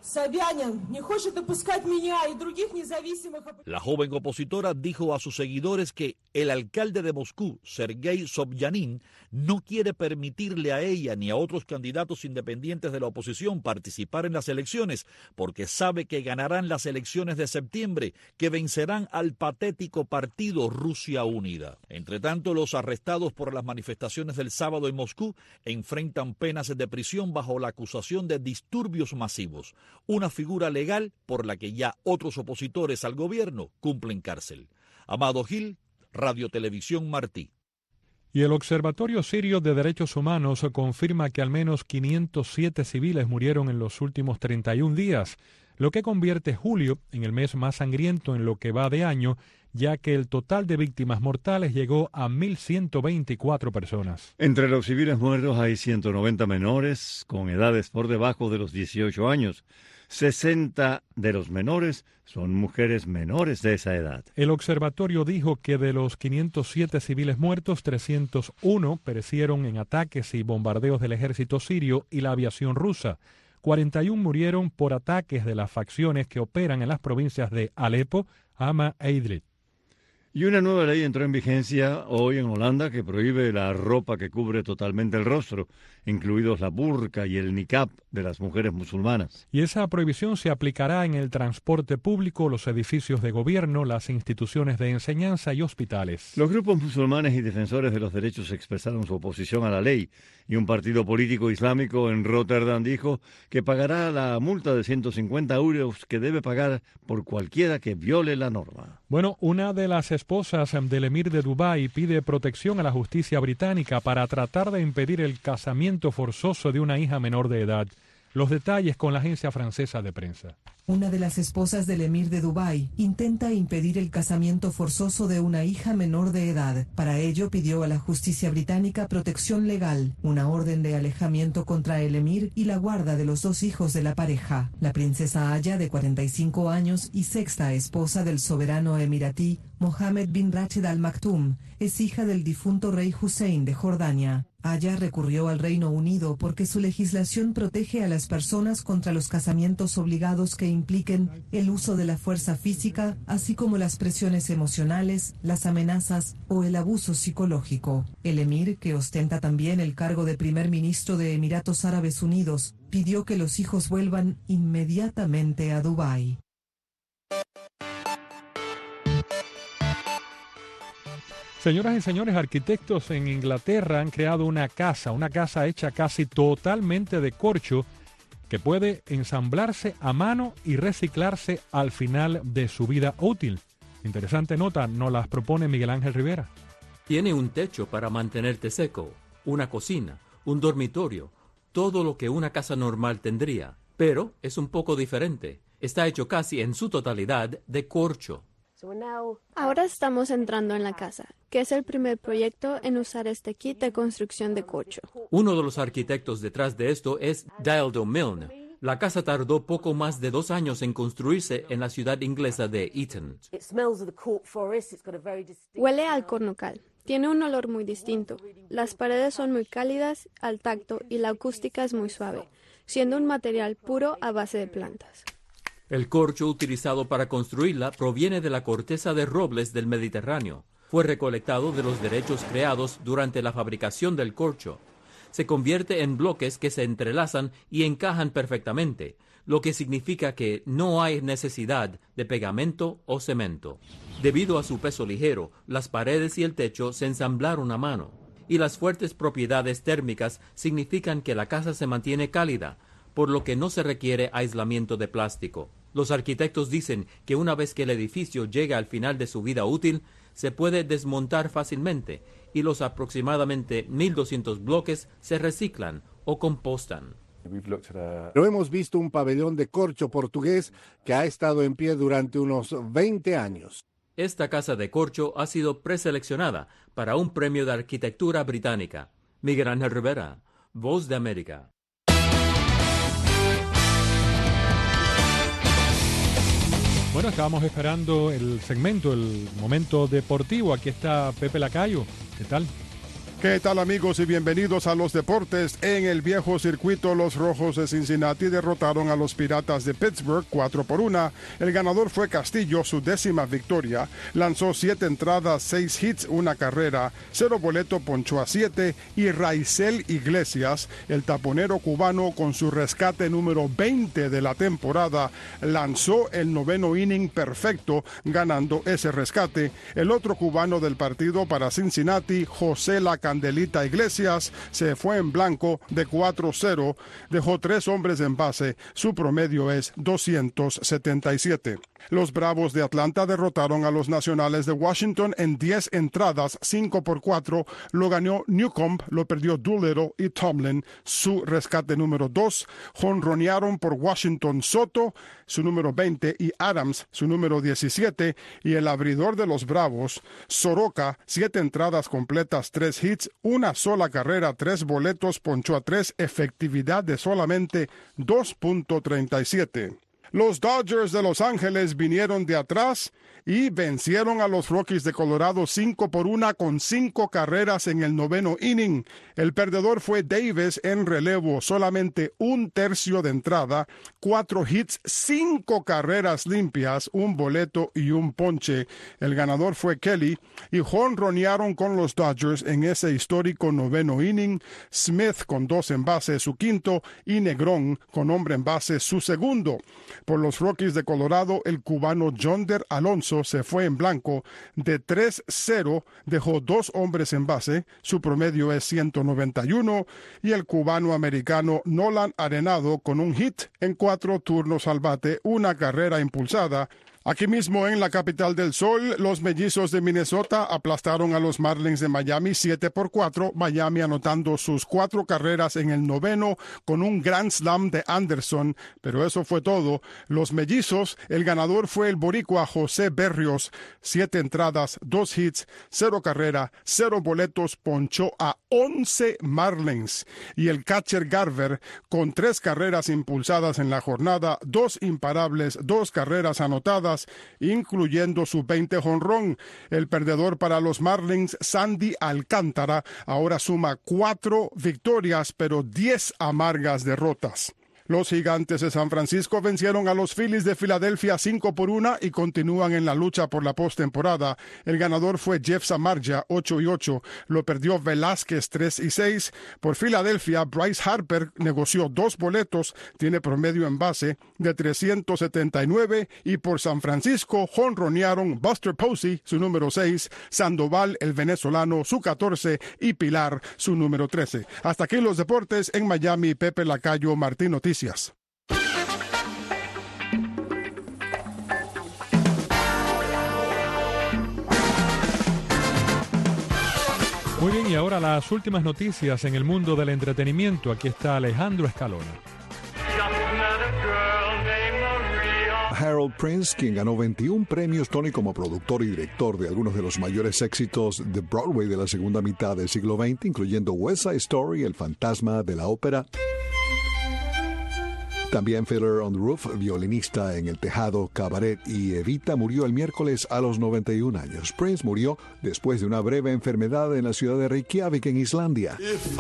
La joven opositora dijo a sus seguidores que el alcalde de Moscú, Sergei Sobyanin, no quiere permitirle a ella ni a otros candidatos independientes de la oposición participar en las elecciones porque sabe que ganarán las elecciones de septiembre, que vencerán al patético partido Rusia Unida. Entre tanto, los arrestados por las manifestaciones del sábado en Moscú enfrentan penas de prisión bajo la acusación de disturbios masivos, una figura legal por la que ya otros opositores al gobierno cumplen cárcel. Amado Gil, Radio Televisión Martí. Y el Observatorio Sirio de Derechos Humanos confirma que al menos quinientos siete civiles murieron en los últimos treinta y un días, lo que convierte julio en el mes más sangriento en lo que va de año, ya que el total de víctimas mortales llegó a mil ciento veinticuatro personas. Entre los civiles muertos hay ciento noventa menores con edades por debajo de los dieciocho años. sesenta de los menores son mujeres menores de esa edad. El observatorio dijo que de los quinientos siete civiles muertos, trescientos uno perecieron en ataques y bombardeos del ejército sirio y la aviación rusa. cuarenta y uno murieron por ataques de las facciones que operan en las provincias de Alepo, Hama e Idlib. Y una nueva ley entró en vigencia hoy en Holanda que prohíbe la ropa que cubre totalmente el rostro, incluidos la burka y el niqab de las mujeres musulmanas. Y esa prohibición se aplicará en el transporte público, los edificios de gobierno, las instituciones de enseñanza y hospitales. Los grupos musulmanes y defensores de los derechos expresaron su oposición a la ley, y un partido político islámico en Rotterdam dijo que pagará la multa de ciento cincuenta euros que debe pagar por cualquiera que viole la norma. Bueno, una de las esposas del emir de Dubái pide protección a la justicia británica para tratar de impedir el casamiento forzoso de una hija menor de edad. Los detalles con la agencia francesa de prensa. Una de las esposas del emir de Dubái intenta impedir el casamiento forzoso de una hija menor de edad. Para ello pidió a la justicia británica protección legal, una orden de alejamiento contra el emir y la guarda de los dos hijos de la pareja. La princesa Aya, de cuarenta y cinco años y sexta esposa del soberano emiratí Mohammed bin Rashid Al Maktoum, es hija del difunto rey Hussein de Jordania. Aya recurrió al Reino Unido porque su legislación protege a las personas contra los casamientos obligados que impliquen el uso de la fuerza física, así como las presiones emocionales, las amenazas o el abuso psicológico. El emir, que ostenta también el cargo de primer ministro de Emiratos Árabes Unidos, pidió que los hijos vuelvan inmediatamente a Dubái. Señoras y señores, arquitectos en Inglaterra han creado una casa, una casa hecha casi totalmente de corcho que puede ensamblarse a mano y reciclarse al final de su vida útil. Interesante nota, nos las propone Miguel Ángel Rivera. Tiene un techo para mantenerte seco, una cocina, un dormitorio, todo lo que una casa normal tendría, pero es un poco diferente. Está hecho casi en su totalidad de corcho. Ahora estamos entrando en la casa, que es el primer proyecto en usar este kit de construcción de corcho. Uno de los arquitectos detrás de esto es Dáldo Milne. La casa tardó poco más de dos años en construirse en la ciudad inglesa de Eton. Huele al cornucal. Tiene un olor muy distinto. Las paredes son muy cálidas al tacto y la acústica es muy suave, siendo un material puro a base de plantas. El corcho utilizado para construirla proviene de la corteza de robles del Mediterráneo. Fue recolectado de los derechos creados durante la fabricación del corcho. Se convierte en bloques que se entrelazan y encajan perfectamente, lo que significa que no hay necesidad de pegamento o cemento. Debido a su peso ligero, las paredes y el techo se ensamblaron a mano, y las fuertes propiedades térmicas significan que la casa se mantiene cálida, por lo que no se requiere aislamiento de plástico. Los arquitectos dicen que una vez que el edificio llega al final de su vida útil, se puede desmontar fácilmente y los aproximadamente mil doscientos bloques se reciclan o compostan. Pero hemos visto un pabellón de corcho portugués que ha estado en pie durante unos veinte años. Esta casa de corcho ha sido preseleccionada para un premio de arquitectura británica. Miguel Ángel Rivera, Voz de América. Bueno, estábamos esperando el segmento, el momento deportivo. Aquí está Pepe Lacayo. ¿Qué tal? ¿Qué tal, amigos, y bienvenidos a los deportes? En el viejo circuito, los Rojos de Cincinnati derrotaron a los Piratas de Pittsburgh cuatro por uno. El ganador fue Castillo, su décima victoria. Lanzó siete entradas, seis hits, una carrera. Cero boleto ponchó a siete. Y Raizel Iglesias, el taponero cubano con su rescate número veinte de la temporada, lanzó el noveno inning perfecto, ganando ese rescate. El otro cubano del partido para Cincinnati, José La Candelita Iglesias, se fue en blanco de cuatro cero, dejó tres hombres en base, su promedio es doscientos setenta y siete. Los Bravos de Atlanta derrotaron a los Nacionales de Washington en diez entradas, cinco por cuatro, lo ganó Newcomb, lo perdió Doolittle y Tomlin, su rescate número dos, jonronearon por Washington Soto, su número veinte, y Adams, su número diecisiete, y el abridor de los Bravos, Soroka, siete entradas completas, tres hits, una sola carrera, tres boletos, ponchó a tres, efectividad de solamente dos punto treinta y siete. Los Dodgers de Los Ángeles vinieron de atrás y vencieron a los Rockies de Colorado cinco por uno con cinco carreras en el noveno inning. El perdedor fue Davis en relevo, solamente un tercio de entrada, cuatro hits, cinco carreras limpias, un boleto y un ponche. El ganador fue Kelly y jonronearon con los Dodgers en ese histórico noveno inning. Smith con dos en base, su quinto, y Negrón con hombre en base, su segundo. Por los Rockies de Colorado, el cubano Yonder Alonso se fue en blanco de tres cero, dejó dos hombres en base, su promedio es ciento noventa y uno, y el cubano americano Nolan Arenado con un hit en cuatro turnos al bate, una carrera impulsada. Aquí mismo en la capital del sol, los Mellizos de Minnesota aplastaron a los Marlins de Miami siete por cuatro, Miami anotando sus cuatro carreras en el noveno con un grand slam de Anderson, pero eso fue todo. Los Mellizos, el ganador fue el boricua José Berrios, siete entradas, dos hits, cero carrera, cero boletos, ponchó a once Marlins. Y el catcher Garver, con tres carreras impulsadas en la jornada, dos imparables, dos carreras anotadas, incluyendo su veinte jonrón. El perdedor para los Marlins, Sandy Alcántara, ahora suma cuatro victorias, pero diez amargas derrotas. Los Gigantes de San Francisco vencieron a los Phillies de Filadelfia cinco por uno y continúan en la lucha por la postemporada. El ganador fue Jeff Samardzija, ocho y ocho. Lo perdió Velázquez, tres y seis. Por Filadelfia, Bryce Harper negoció dos boletos, tiene promedio en base de trescientos setenta y nueve. Y por San Francisco, jonronearon Buster Posey, su número seis, Sandoval, el venezolano, su catorce, y Pilar, su número trece. Hasta aquí los deportes en Miami. Pepe Lacayo, Martín Noticias. Muy bien, y ahora las últimas noticias en el mundo del entretenimiento. Aquí está Alejandro Escalona. Harold Prince, quien ganó veintiún premios Tony como productor y director de algunos de los mayores éxitos de Broadway de la segunda mitad del siglo veinte, incluyendo West Side Story, El fantasma de la ópera. También Fiddler on the Roof, violinista en El tejado, Cabaret y Evita, murió el miércoles a los noventa y un años. Prince murió después de una breve enfermedad en la ciudad de Reykjavik, en Islandia.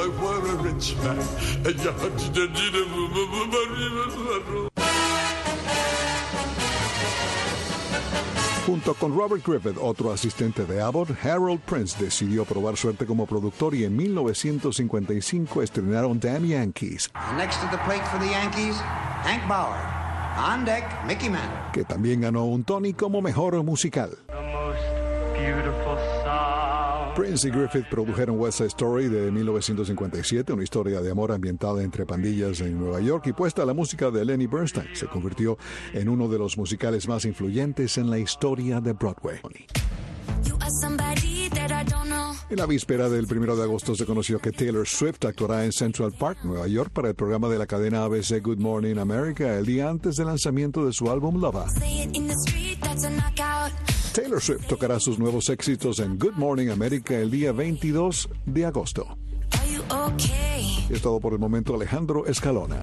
Junto con Robert Griffith, otro asistente de Abbott, Harold Prince decidió probar suerte como productor y en mil novecientos cincuenta y cinco estrenaron Damn Yankees. Next to the plate for the Yankees, Hank Bauer. On deck, Mickey Mantle. Que también ganó un Tony como mejor musical. Prince y Griffith produjeron West Side Story de mil novecientos cincuenta y siete, una historia de amor ambientada entre pandillas en Nueva York y puesta a la música de Lenny Bernstein. Se convirtió en uno de los musicales más influyentes en la historia de Broadway. You are somebody that I don't know. En la víspera del primero de agosto se conoció que Taylor Swift actuará en Central Park, Nueva York, para el programa de la cadena A B C Good Morning America el día antes del lanzamiento de su álbum Lover. Taylor Swift tocará sus nuevos éxitos en Good Morning America el día veintidós de agosto. Es todo por el momento, Alejandro Escalona.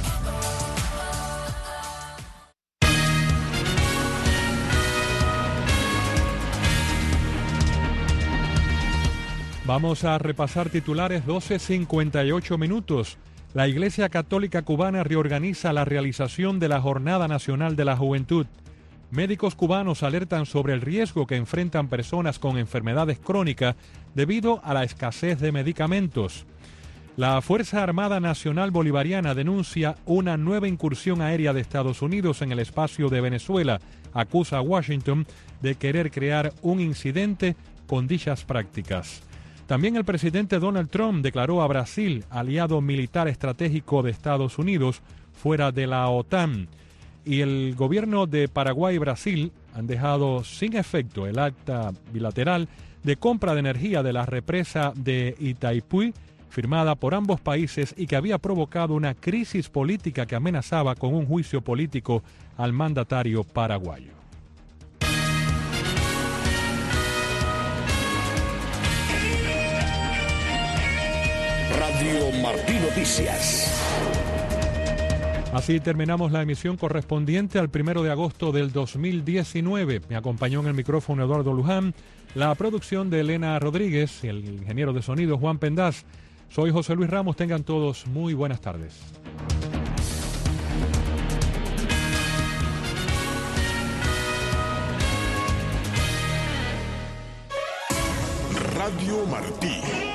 Vamos a repasar titulares. Doce cincuenta y ocho minutos. La Iglesia Católica Cubana reorganiza la realización de la Jornada Nacional de la Juventud. Médicos cubanos alertan sobre el riesgo que enfrentan personas con enfermedades crónicas debido a la escasez de medicamentos. La Fuerza Armada Nacional Bolivariana denuncia una nueva incursión aérea de Estados Unidos en el espacio de Venezuela. Acusa a Washington de querer crear un incidente con dichas prácticas. También el presidente Donald Trump declaró a Brasil aliado militar estratégico de Estados Unidos fuera de la OTAN. Y el gobierno de Paraguay y Brasil han dejado sin efecto el acta bilateral de compra de energía de la represa de Itaipuy, firmada por ambos países y que había provocado una crisis política que amenazaba con un juicio político al mandatario paraguayo. Radio Martí Noticias. Así terminamos la emisión correspondiente al primero de agosto del dos mil diecinueve. Me acompañó en el micrófono Eduardo Luján, la producción de Elena Rodríguez y el ingeniero de sonido Juan Pendaz. Soy José Luis Ramos. Tengan todos muy buenas tardes. Radio Martí.